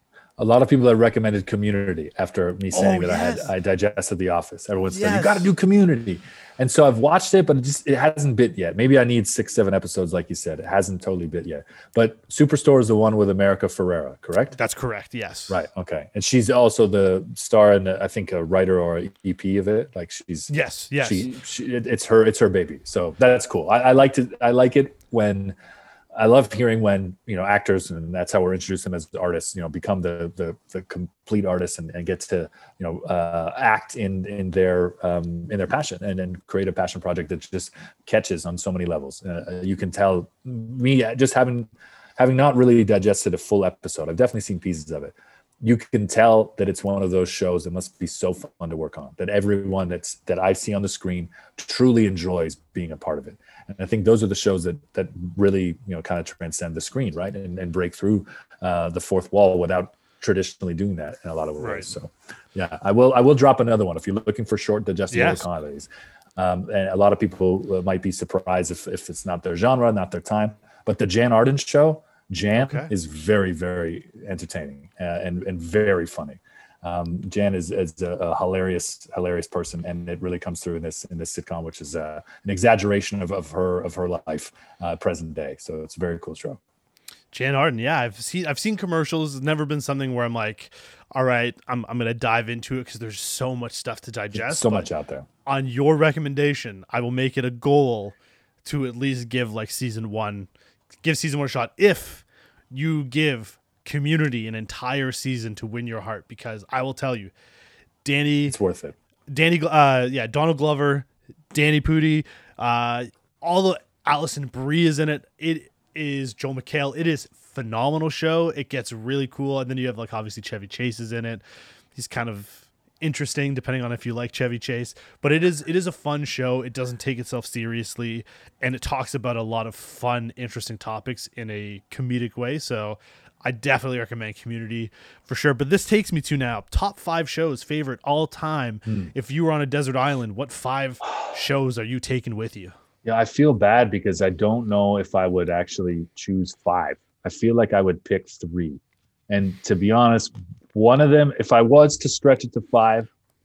A lot of people have recommended Community after me saying oh, that yes. I had I digested The Office. Everyone said, yes. you got to do Community. And so I've watched it, but it just it hasn't bit yet. Maybe I need six, seven episodes, like you said. It hasn't totally bit yet. But Superstore is the one with America Ferrera, correct? That's correct, yes. Right, okay. And she's also the star and I think a writer or a E P of it. Like she's yes, yes. She, she it, it's her it's her baby. So that's cool. I, I like to I like it when I love hearing when, you know, actors, and that's how we're introduced them as artists, you know, become the the, the complete artists and, and get to, you know, uh, act in in their um, in their passion and then create a passion project that just catches on so many levels. Uh, you can tell me just having having not really digested a full episode. I've definitely seen pieces of it. You can tell that it's one of those shows that must be so fun to work on, that everyone that's that I see on the screen truly enjoys being a part of it. And I think those are the shows that that really, you know, kind of transcend the screen, right? And, and break through uh, the fourth wall without traditionally doing that in a lot of ways. Right. So yeah, I will I will drop another one if you're looking for short digestible yes. comedies. Um, and a lot of people might be surprised if, if it's not their genre, not their time. But the Jan Arden show, Jan okay. is very, very entertaining uh, and, and very funny. Um, Jan is, is a, a hilarious, hilarious person, and it really comes through in this in this sitcom, which is uh, an exaggeration of, of her of her life, uh, present day. So it's a very cool show. Jan Arden, yeah, I've seen I've seen commercials. It's never been something where I'm like, all right, I'm I'm gonna dive into it because there's so much stuff to digest. There's so much out there. On your recommendation, I will make it a goal to at least give like season one, give season one a shot. If you give Community an entire season to win your heart, because I will tell you, Danny, it's worth it. Danny, uh, yeah, Donald Glover, Danny Pudi, uh, all the Alison Brie is in it. It is Joel McHale. It is phenomenal show. It gets really cool, and then you have like obviously Chevy Chase is in it. He's kind of interesting depending on if you like Chevy Chase, but it is it is a fun show. It doesn't take itself seriously, and it talks about a lot of fun, interesting topics in a comedic way. So I definitely recommend Community for sure. But this takes me to now top five shows, favorite all time. Hmm. If you were on a desert island, what five shows are you taking with you? Yeah, I feel bad because I don't know if I would actually choose five. I feel like I would pick three. And to be honest, one of them, if I was to stretch it to five,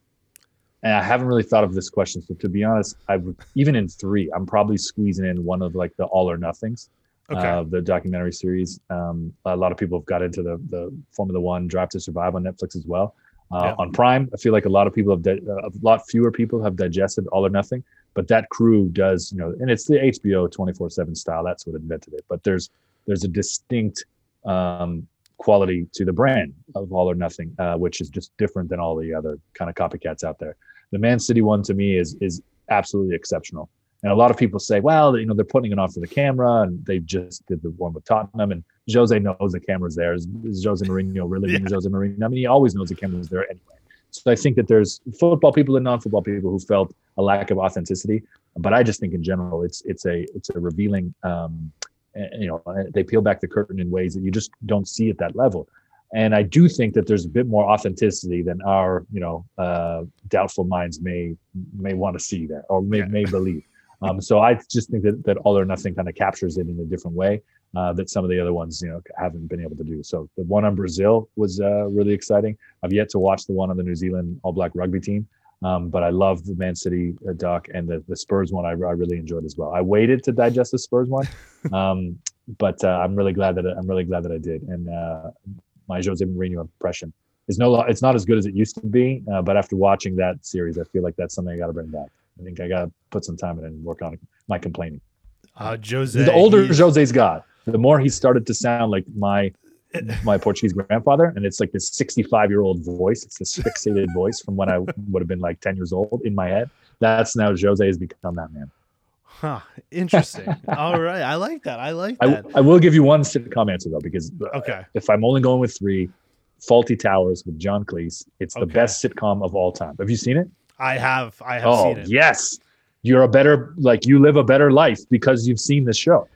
and I haven't really thought of this question, so to be honest, I would, even in three, I'm probably squeezing in one of like the All or Nothings. Okay. Uh, the documentary series. Um, a lot of people have got into the the Formula One Drive to Survive on Netflix as well. Uh, yeah. On Prime, I feel like a lot of people have, di- uh, a lot fewer people have digested All or Nothing, but that crew does, you know, and it's the H B O twenty-four seven style. That's what invented it. But there's there's a distinct um, quality to the brand of All or Nothing, uh, which is just different than all the other kind of copycats out there. The Man City one to me is is absolutely exceptional. And a lot of people say, well, you know, they're putting it on for the camera, and they just did the one with Tottenham, and Jose knows the camera's there. Is, is Jose Mourinho really yeah. being Jose Mourinho? I mean, he always knows the camera's there anyway. So I think that there's football people and non-football people who felt a lack of authenticity, but I just think in general, it's it's a it's a revealing. Um, you know, they peel back the curtain in ways that you just don't see at that level. And I do think that there's a bit more authenticity than our, you know, uh, doubtful minds may may want to see that or may yeah. may believe. Um, so I just think that, that All or Nothing kind of captures it in a different way uh, that some of the other ones, you know, haven't been able to do. So the one on Brazil was uh, really exciting. I've yet to watch the one on the New Zealand All Black rugby team, um, but I love the Man City uh, doc, and the, the Spurs one I, I really enjoyed as well. I waited to digest the Spurs one, um, but uh, I'm really glad that I'm really glad that I did. And uh, my Jose Mourinho impression is no, it's not as good as it used to be, uh, but after watching that series, I feel like that's something I got to bring back. I think I got to put some time in and work on my complaining. Uh, Jose, the older Jose's got, the more he started to sound like my my Portuguese grandfather, and it's like this sixty-five-year-old voice. It's this fixated voice from when I would have been like ten years old in my head. That's now Jose has become that man. Huh. Interesting. All right. I like that. I like that. I, I will give you one sitcom answer though, because okay. if I'm only going with three, Fawlty Towers with John Cleese. It's the okay. best sitcom of all time. Have you seen it? I have. I have oh, seen it. Yes. You're a better, like you live a better life because you've seen this show.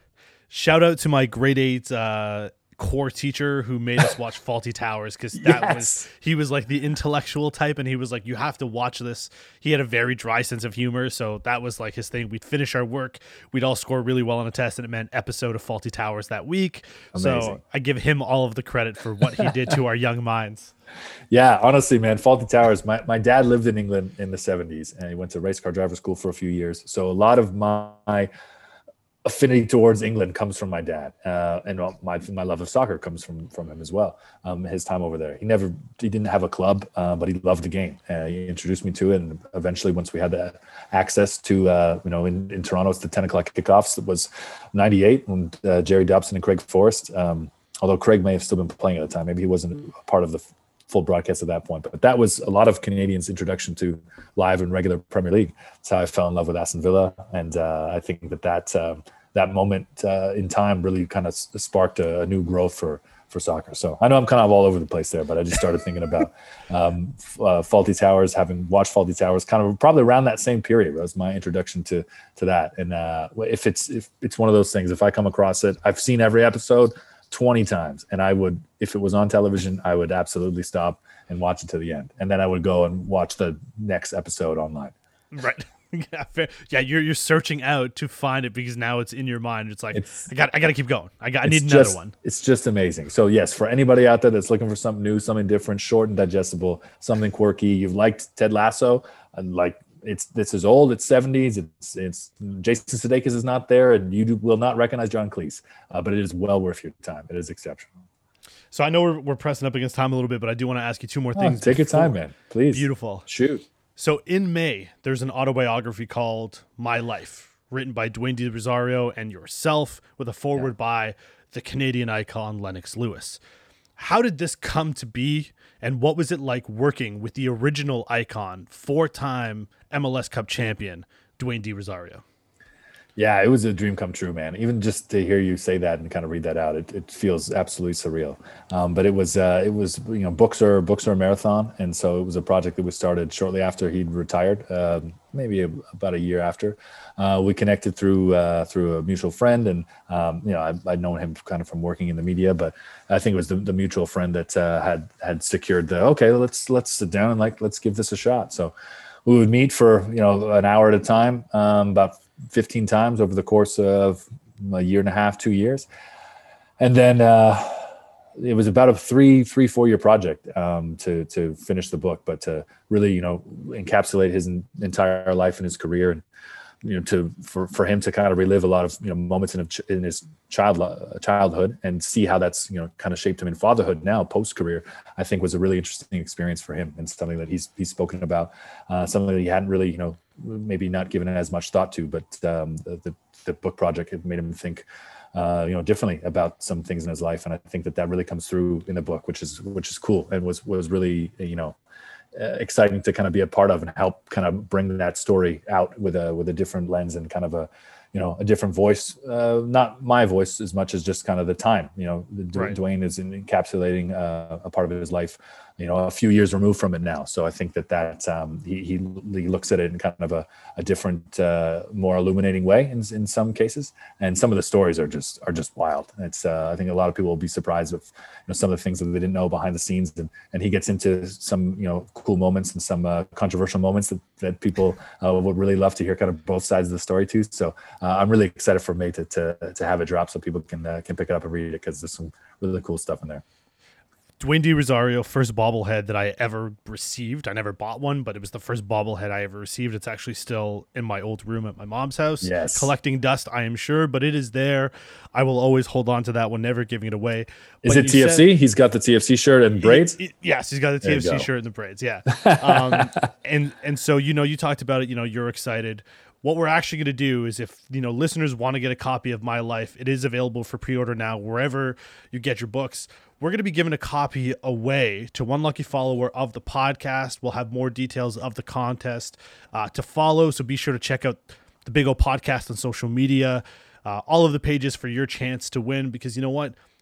Shout out to my grade eight uh, core teacher who made us watch Fawlty Towers, because that Yes. was he was like the intellectual type, and he was like, you have to watch this. He had a very dry sense of humor, so that was like his thing. We'd finish our work, we'd all score really well on a test, and it meant episode of Fawlty Towers that week. Amazing. So I give him all of the credit for what he did to our young minds. Yeah, honestly, man, Fawlty Towers. My, my dad lived in England in the seventies, and he went to race car driver school for a few years. So a lot of my affinity towards England comes from my dad, uh, and my my love of soccer comes from from him as well. Um, his time over there, he never he didn't have a club, uh, but he loved the game. Uh, he introduced me to it, and eventually, once we had the access to, uh, you know, in, in Toronto, it's the ten o'clock kickoffs. It was ninety-eight when uh, Jerry Dobson and Craig Forrest. Um, although Craig may have still been playing at the time, maybe he wasn't a part of the full broadcast at that point. But that was a lot of Canadians' introduction to live and regular Premier League. That's how I fell in love with Aston Villa, and uh, I think that that um, that moment uh, in time really kind of sparked a, a new growth for for soccer. So I know I'm kind of all over the place there, but I just started thinking about um, uh, Fawlty Towers, having watched Fawlty Towers kind of probably around that same period. That was my introduction to to that. And uh, if it's if it's one of those things, if I come across it, I've seen every episode twenty times, and I would, if it was on television, I would absolutely stop and watch it to the end, and then I would go and watch the next episode online. Right. Yeah, fair. Yeah, you're you're searching out to find it because now it's in your mind. It's like It's- I got I got to keep going. I got I It's need another just, one. It's just amazing. So yes, for anybody out there that's looking for something new, something different, short and digestible, something quirky, you've liked Ted Lasso, and like it's this is old, it's seventies, it's it's Jason Sudeikis is not there, and you do, will not recognize John Cleese, uh, but it is well worth your time. It is exceptional. So I know we're we're pressing up against time a little bit, but I do want to ask you two more Oh, things. take your before- time, man. Please. Beautiful. Shoot. So in May, there's an autobiography called My Life, written by Dwayne De Rosario and yourself, with a foreword by the Canadian icon Lennox Lewis. How did this come to be, and what was it like working with the original icon, four-time M L S Cup champion, Dwayne De Rosario? Yeah, it was a dream come true, man. Even just to hear you say that and kind of read that out, it, it feels absolutely surreal. Um, but it was, uh, it was, you know, books are books are a marathon, and so it was a project that was started shortly after he'd retired, um, maybe a, about a year after. Uh, we connected through uh, through a mutual friend, and um, you know, I, I'd known him kind of from working in the media, but I think it was the, the mutual friend that uh, had had secured the okay, let's let's sit down and like let's give this a shot. So we would meet for you know an hour at a time, um, about fifteen times over the course of a year and a half, two years. And then uh, it was about a three, three, four year project um, to, to finish the book, but to really, you know, encapsulate his entire life and his career, and, you know, to, for, for him to kind of relive a lot of, you know, moments in, a, in his child childhood and see how that's, you know, kind of shaped him in fatherhood now post career, I think was a really interesting experience for him, and something that he's, he's spoken about, uh, something that he hadn't really, you know, maybe not given as much thought to, but um, the, the the book project had made him think, uh, you know, differently about some things in his life, and I think that that really comes through in the book, which is which is cool, and was was really you know uh, exciting to kind of be a part of and help kind of bring that story out with a with a different lens and kind of a you know a different voice, uh, not my voice as much as just kind of the time. You know, D- Right. Dwayne is in encapsulating uh, a part of his life, you know, a few years removed from it now. So I think that that um, he, he he looks at it in kind of a, a different, uh, more illuminating way in in some cases. And some of the stories are just are just wild. It's uh, I think a lot of people will be surprised with you know some of the things that they didn't know behind the scenes. And, and he gets into some you know cool moments and some uh, controversial moments that that people uh, would really love to hear kind of both sides of the story too. So uh, I'm really excited for May to to to have it drop so people can uh, can pick it up and read it, because there's some really cool stuff in there. Dwayne De Rosario, first bobblehead that I ever received. I never bought one, but it was the first bobblehead I ever received. It's actually still in my old room at my mom's house. Yes. Collecting dust, I am sure, but it is there. I will always hold on to that one, never giving it away. Is But it you T F C? said- He's got the T F C shirt and braids. He- he- yes, he's got the There you T F C go. shirt and the braids. Yeah. Um, and and so you know, you talked about it. You know, you're excited. What we're actually going to do is, if you know listeners want to get a copy of My Life, it is available for pre-order now wherever you get your books. We're going to be giving a copy away to one lucky follower of the podcast. We'll have more details of the contest uh, to follow, so be sure to check out the Big O Podcast on social media, uh, all of the pages for your chance to win. Because you know what?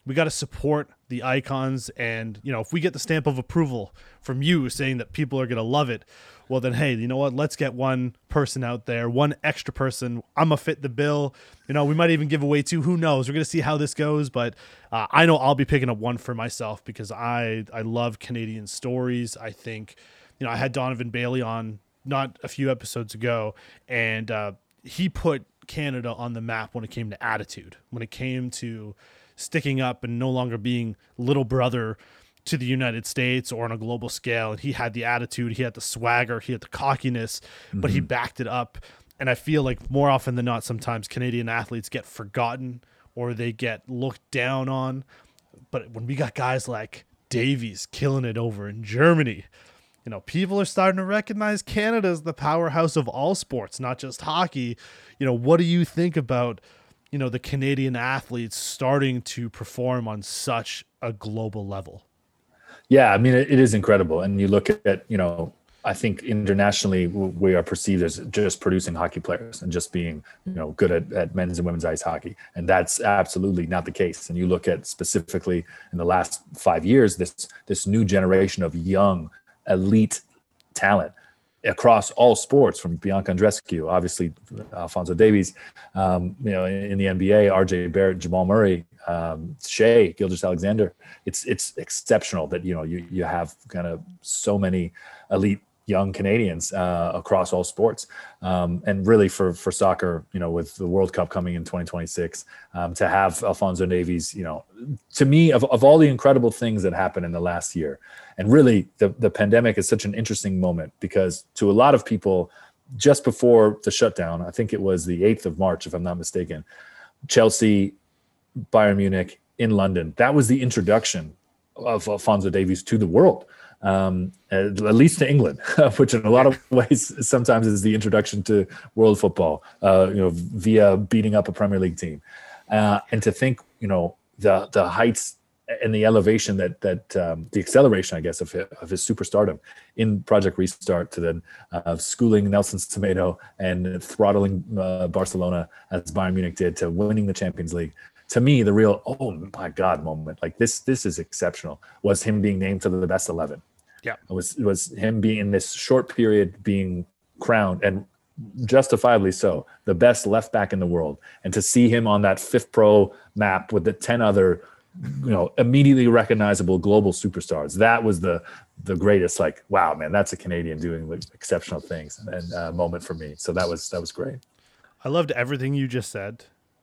we got to support the icons. And, you know, if we get the stamp of approval from you saying that people are going to love it, well then, hey, you know what? Let's get one person out there, one extra person. I'm going to fit the bill. You know, we might even give away two. Who knows? We're going to see how this goes. But uh, I know I'll be picking up one for myself because I, I love Canadian stories. I think, you know, I had Donovan Bailey on not a few episodes ago, and uh, he put Canada on the map when it came to attitude, when it came to sticking up and no longer being little brother to the United States or on a global scale. And he had the attitude, he had the swagger, he had the cockiness, mm-hmm. but he backed it up. And I feel like more often than not, sometimes Canadian athletes get forgotten or they get looked down on. But when we got guys like Davies killing it over in Germany, you know, people are starting to recognize Canada as the powerhouse of all sports, not just hockey. You know, what do you think about, you know, the Canadian athletes starting to perform on such a global level? Yeah, I mean, it, it is incredible. And you look at, you know, I think internationally we are perceived as just producing hockey players and just being, you know, good at, at men's and women's ice hockey. And that's absolutely not the case. And you look at specifically in the last five years, this this new generation of young elite talent across all sports, from Bianca Andreescu, obviously Alphonso Davies, um, you know, in, in the N B A, R J Barrett, Jamal Murray, um, Shea, Gilgeous-Alexander. It's it's exceptional that, you know, you you have kind of so many elite young Canadians uh, across all sports. Um, and really for, for soccer, you know, with the World Cup coming in twenty twenty-six, um, to have Alphonso Davies, you know, to me, of, of all the incredible things that happened in the last year, and really the, the pandemic is such an interesting moment because to a lot of people, just before the shutdown, I think it was the eighth of March, if I'm not mistaken, Chelsea, Bayern Munich in London, that was the introduction of Alphonso Davies to the world. Um, at least to England, which in a lot of ways sometimes is the introduction to world football, uh, you know, via beating up a Premier League team. Uh, and to think, you know, the the heights and the elevation that that um, the acceleration, I guess, of his, of his superstardom in Project Restart, to then uh, schooling Nelson Semedo and throttling uh, Barcelona as Bayern Munich did, to winning the Champions League. To me, the real, oh my God moment, like this, this is exceptional, was him being named to the best eleven. Yeah. It was, it was him being in this short period being crowned, and justifiably so, the best left back in the world. And to see him on that fifth pro map with the ten other, you know, immediately recognizable global superstars, that was the, the greatest, like, wow, man, that's a Canadian doing exceptional things and uh, moment for me. So that was, that was great. I loved everything you just said,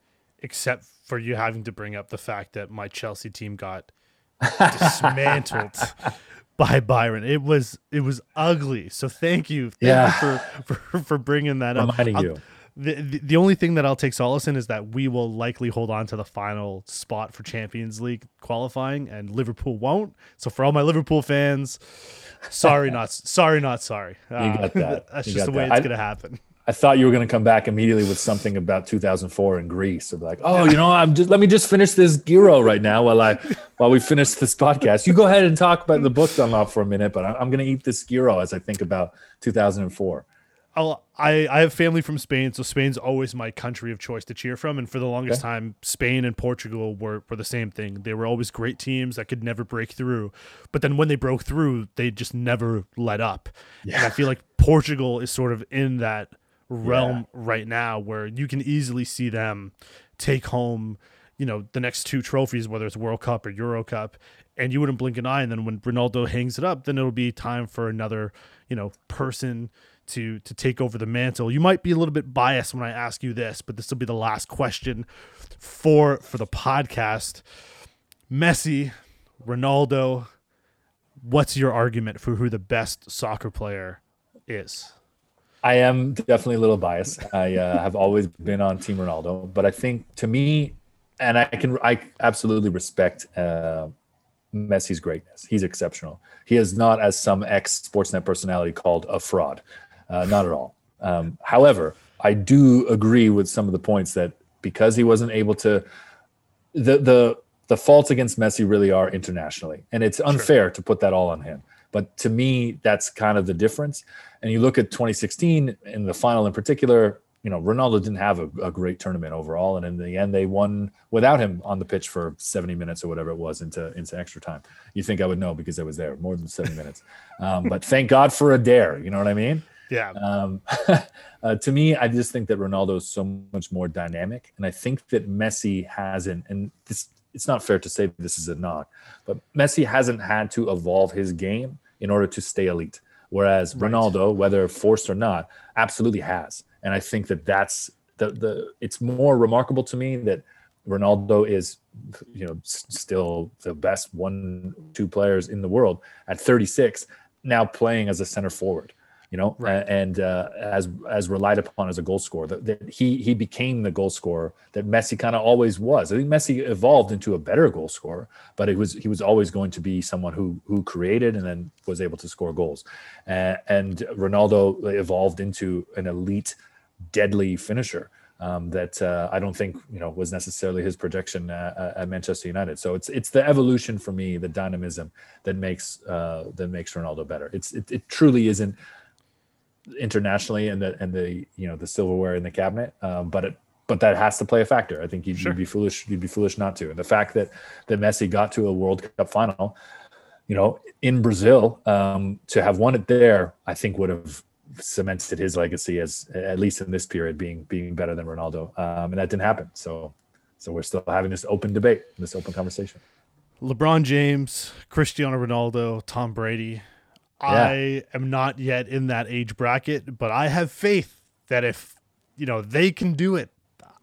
except for you having to bring up the fact that my Chelsea team got dismantled by Byron. It was it was ugly. So thank you, thank yeah. you for, for for bringing that up. Reminding you. The, the the only thing that I'll take solace in is that we will likely hold on to the final spot for Champions League qualifying, and Liverpool won't. So for all my Liverpool fans, sorry, not sorry, not sorry. You got that. That's you just the way that. it's I, gonna happen. I thought you were going to come back immediately with something about two thousand four in Greece. Or like, oh, you know, I'm just let me just finish this gyro right now while I while we finish this podcast. You go ahead and talk about the book Dunlop for a minute, but I'm going to eat this gyro as I think about two thousand four. I'll, I I have family from Spain, so Spain's always my country of choice to cheer from. And for the longest okay. time, Spain and Portugal were, were the same thing. They were always great teams that could never break through. But then when they broke through, they just never let up. Yeah. And I feel like Portugal is sort of in that realm yeah. right now, where you can easily see them take home, you know, the next two trophies, whether it's World Cup or Euro Cup, and you wouldn't blink an eye. And then when Ronaldo hangs it up, then it'll be time for another, you know, person to to take over the mantle. You might be a little bit biased when I ask you this, but this will be the last question for for the podcast. Messi, Ronaldo, what's your argument for who the best soccer player is? I am definitely a little biased. I uh, have always been on Team Ronaldo, but I think to me, and I can, I absolutely respect uh, Messi's greatness. He's exceptional. He is not, as some ex-Sportsnet personality called, a fraud. Uh, not at all. Um, however, I do agree with some of the points that because he wasn't able to, the the the faults against Messi really are internationally, and it's unfair sure. to put that all on him. But to me, that's kind of the difference. And you look at twenty sixteen in the final in particular, you know, Ronaldo didn't have a, a great tournament overall, and in the end, they won without him on the pitch for seventy minutes or whatever it was into into extra time. You think I would know because I was there more than seventy minutes, um, but thank God for Adair. You know what I mean? Yeah. Um, uh, to me, I just think that Ronaldo is so much more dynamic, and I think that Messi hasn't. And this, it's not fair to say this is a knock, but Messi hasn't had to evolve his game in order to stay elite. Whereas Right. Ronaldo, whether forced or not, absolutely has. And I think that that's the the. It's more remarkable to me that Ronaldo is, you know, s- still the best one, two players in the world at thirty-six, now playing as a center forward. You know, Right. a- and uh, as as relied upon as a goal scorer. That, that he he became the goal scorer that Messi kind of always was. I think Messi evolved into a better goal scorer, but it was he was always going to be someone who who created and then was able to score goals. Uh, and Ronaldo evolved into an elite, deadly finisher. Um, that uh, I don't think you know was necessarily his projection uh, at Manchester United. So it's it's the evolution for me, the dynamism that makes uh, that makes Ronaldo better. It's it, it truly isn't internationally and the and the you know the silverware in the cabinet, um, but it but that has to play a factor. I think you'd, Sure. you'd be foolish you'd be foolish not to. And the fact that that Messi got to a World Cup final, you know, in Brazil, um, to have won it there, I think would have cemented his legacy as at least in this period being being better than Ronaldo, um, and that didn't happen. So so we're still having this open debate, this open conversation. LeBron James, Cristiano Ronaldo, Tom Brady. I am not yet in that age bracket, but I have faith that if, you know, they can do it,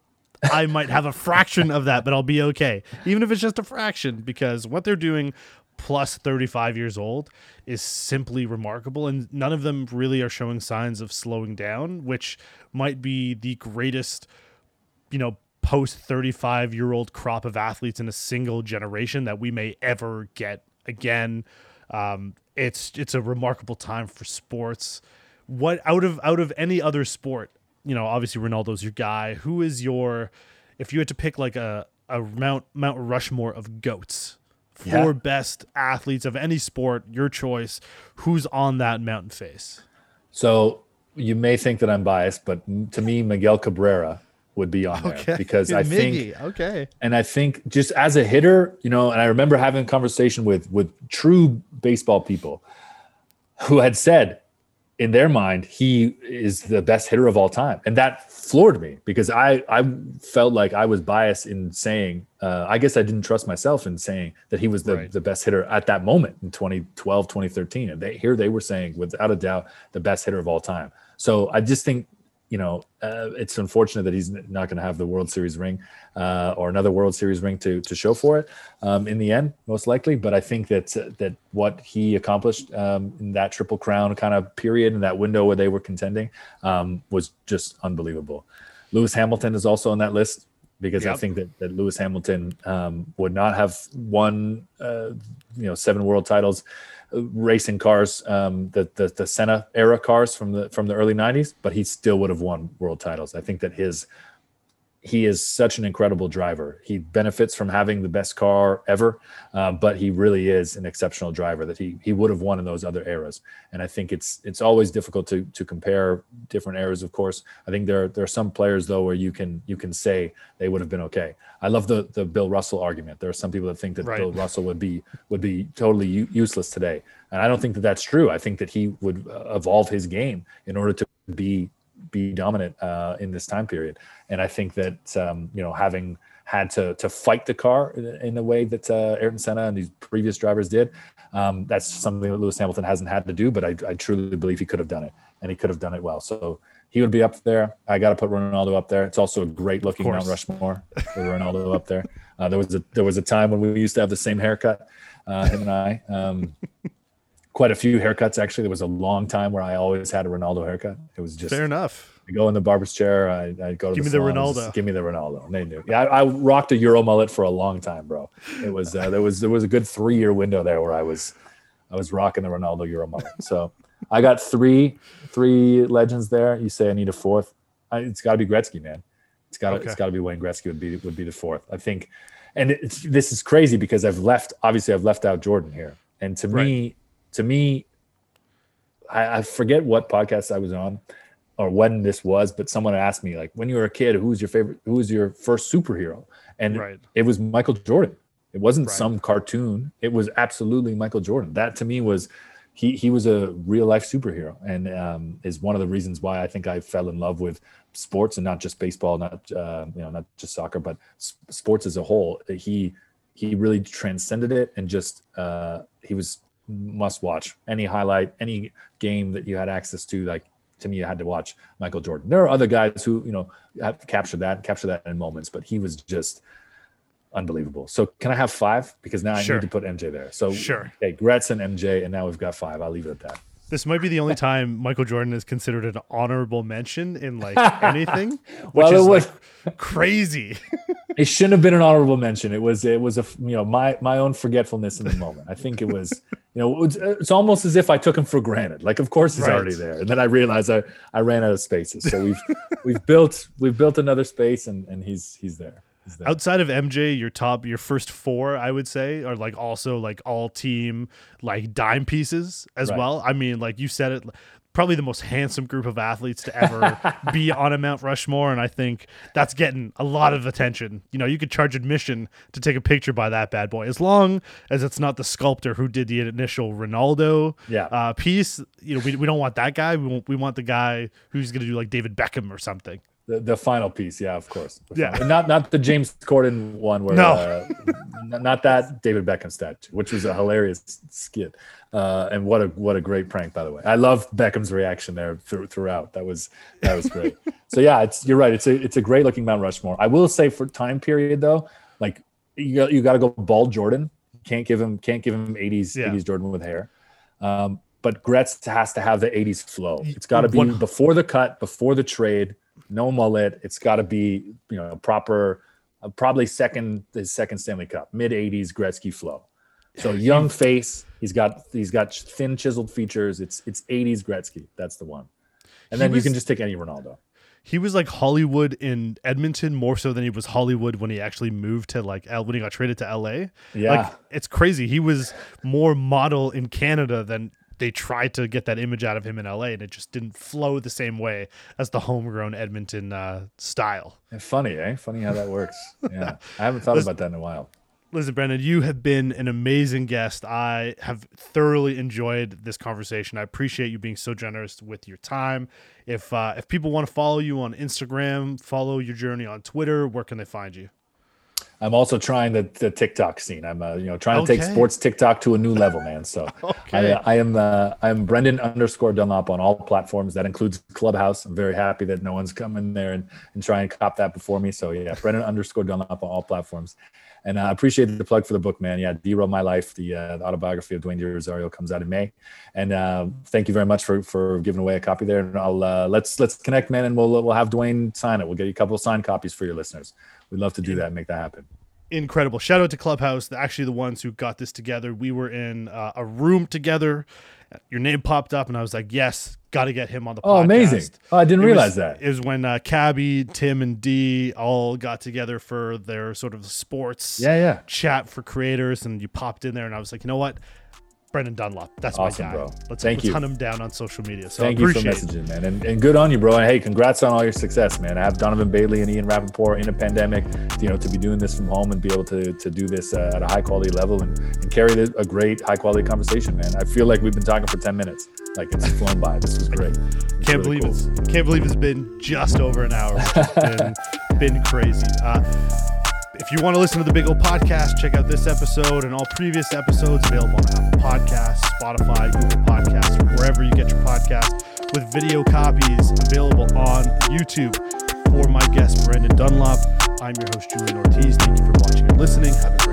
I might have a fraction of that, but I'll be okay. Even if it's just a fraction, because what they're doing plus thirty-five years old is simply remarkable. And none of them really are showing signs of slowing down, which might be the greatest, you know, post thirty-five year old crop of athletes in a single generation that we may ever get again. Um, it's it's a remarkable time for sports. What out of out of any other sport, you know, obviously Ronaldo's your guy. Who is your, if you had to pick like a a Mount Mount Rushmore of GOATs, four Yeah. best athletes of any sport, your choice, who's on that mountain face? So you may think that I'm biased, but to me, Miguel Cabrera would be on there because I think, Miggy, okay. and I think just as a hitter, you know, and I remember having a conversation with with true baseball people who had said in their mind he is the best hitter of all time, and that floored me because I I felt like I was biased in saying uh, I guess I didn't trust myself in saying that he was the, Right. the best hitter at that moment in twenty twelve, twenty thirteen, and they here they were saying without a doubt the best hitter of all time. So I just think, you know, uh, it's unfortunate that he's not going to have the World Series ring uh, or another World Series ring to to show for it um, in the end, most likely. But I think that uh, that what he accomplished um, in that Triple Crown kind of period in that window where they were contending um, was just unbelievable. Lewis Hamilton is also on that list because I Yep. think that, that Lewis Hamilton um, would not have won, uh, you know, seven world titles racing cars, um, the, the the Senna era cars from the from the early nineties, but he still would have won world titles. I think that his he is such an incredible driver. He benefits from having the best car ever, uh, but he really is an exceptional driver that he he would have won in those other eras. And I think it's it's always difficult to to compare different eras. Of course, I think there there are some players though where you can you can say they would have been okay. I love the the Bill Russell argument. There are some people that think that Right. Bill Russell would be would be totally u- useless today, and I don't think that that's true. I think that he would uh, evolve his game in order to be be dominant uh, in this time period. And I think that um, you know, having had to to fight the car in, in a way that uh, Ayrton Senna and these previous drivers did, um, that's something that Lewis Hamilton hasn't had to do. But I, I truly believe he could have done it, and he could have done it well. So he would be up there. I got to put Ronaldo up there. It's also a great looking course. Mount Rushmore with Ronaldo up there. Uh, there was a there was a time when we used to have the same haircut, uh, him and I. Um, quite a few haircuts actually. There was a long time where I always had a Ronaldo haircut. It was just Fair enough. I go in the barber's chair. I, I go to Give the me the salon, Ronaldo. just give me the Ronaldo. And they knew. Yeah, I, I rocked a Euro mullet for a long time, bro. It was uh, there was there was a good three year window there where I was I was rocking the Ronaldo Euro mullet. So I got three three legends there. You say I need a fourth? I, it's got to be Gretzky, man. It's got to Okay. it's got to be Wayne Gretzky would be would be the fourth. I think, and it's, this is crazy because I've left. Obviously, I've left out Jordan here, and to me, to me, I, I forget what podcast I was on or when this was, but someone asked me like, when you were a kid, who's your favorite, who was your first superhero? And right. it was Michael Jordan. It wasn't right. some cartoon. It was absolutely Michael Jordan. That to me was, he he was a real life superhero, and um, is one of the reasons why I think I fell in love with sports, and not just baseball, not uh, you know, not just soccer, but s- sports as a whole. He he really transcended it, and just uh, he was must watch. Any highlight, any game that you had access to, like, to me, you had to watch Michael Jordan. There are other guys who, you know, have captured that, capture that in moments, but he was just unbelievable. So can I have five? Because now I sure. need to put M J there. So sure. Okay, Gretzky, M J, and now we've got five. I'll leave it at that. This might be the only time Michael Jordan is considered an honorable mention in like anything, which well, is it was like crazy. It shouldn't have been an honorable mention. It was it was a you know my my own forgetfulness in the moment. I think it was you know it's, it's almost as if I took him for granted. Like, of course he's right. already there, and then I realized I, I ran out of spaces. So we've we've built we've built another space, and and he's he's there. He's there. Outside of M J, your top your first four, I would say, are like also like all team like dime pieces as right. well. I mean, like you said it. Probably the most handsome group of athletes to ever be on a Mount Rushmore. And I think that's getting a lot of attention. You know, you could charge admission to take a picture by that bad boy, as long as it's not the sculptor who did the initial Ronaldo yeah. uh, piece. You know, we, we don't want that guy. We want, we want the guy who's going to do like David Beckham or something. The, the final piece, yeah, of course. Yeah, not not the James Corden one where no, uh, not that David Beckham statue, which was a hilarious skit, uh, and what a what a great prank, by the way. I love Beckham's reaction there th- throughout. That was that was great. So yeah, it's you're right. It's a it's a great looking Mount Rushmore. I will say for time period though, like you got, you got to go bald Jordan. Can't give him can't give him eighties yeah. eighties Jordan with hair. Um, but Gretz has to have the eighties flow. It's got to be One. before the cut, before the trade. No mullet. It's got to be, you know, proper, uh, probably second, his second Stanley Cup, mid eighties Gretzky flow. So young face. He's got he's got thin chiseled features. It's it's eighties Gretzky. That's the one. And then was, you can just take any Ronaldo. He was like Hollywood in Edmonton more so than he was Hollywood when he actually moved to like L when he got traded to L A. Yeah, like, it's crazy. He was more model in Canada than. They tried to get that image out of him in L A, and it just didn't flow the same way as the homegrown Edmonton uh, style. And funny, eh? Funny how that works. Yeah, I haven't thought listen, about that in a while. Listen, Brendan, you have been an amazing guest. I have thoroughly enjoyed this conversation. I appreciate you being so generous with your time. If uh, if people want to follow you on Instagram, follow your journey on Twitter, where can they find you? I'm also trying the, the TikTok scene. I'm uh, you know trying to okay. take sports TikTok to a new level, man. So okay. I, I am uh, I'm Brendan underscore Dunlop on all platforms. That includes Clubhouse. I'm very happy that no one's coming there and, and trying to cop that before me. So yeah, Brendan underscore Dunlop on all platforms. And I uh, appreciate the plug for the book, man. Yeah, D-Roll My Life, the, uh, the autobiography of Dwayne De Rosario, comes out in May. And uh, thank you very much for for giving away a copy there. And I'll uh, let's let's connect, man, and we'll we'll have Dwayne sign it. We'll get you a couple of signed copies for your listeners. We'd love to do that and make that happen. Incredible. Shout out to Clubhouse. They're actually the ones who got this together. We were in uh, a room together. Your name popped up, and I was like, yes, got to get him on the podcast. Oh, amazing. Oh, I didn't it realize was, that. It was when uh, Cabby, Tim, and D all got together for their sort of sports yeah, yeah. chat for creators, and you popped in there, and I was like, you know what? Brendan Dunlop. That's awesome, my guy. bro. Let's, Thank let's you. hunt him down on social media. So Thank I you for appreciate messaging, man. And, and good on you, bro. And hey, congrats on all your success, man. I have Donovan Bailey and Ian Rappaport in a pandemic, you know, to be doing this from home and be able to to do this uh, at a high quality level and, and carry the, a great high quality conversation, man. I feel like we've been talking for ten minutes. Like it's flown by. This was great. It's can't really believe cool. it's can't believe it's been just over an hour. It's been, been crazy. Uh, If you want to listen to the Big O Podcast, check out this episode and all previous episodes available on Apple Podcasts, Spotify, Google Podcasts, or wherever you get your podcasts, with video copies available on YouTube. For my guest, Brendan Dunlop, I'm your host, Julian Ortiz. Thank you for watching and listening. Have a great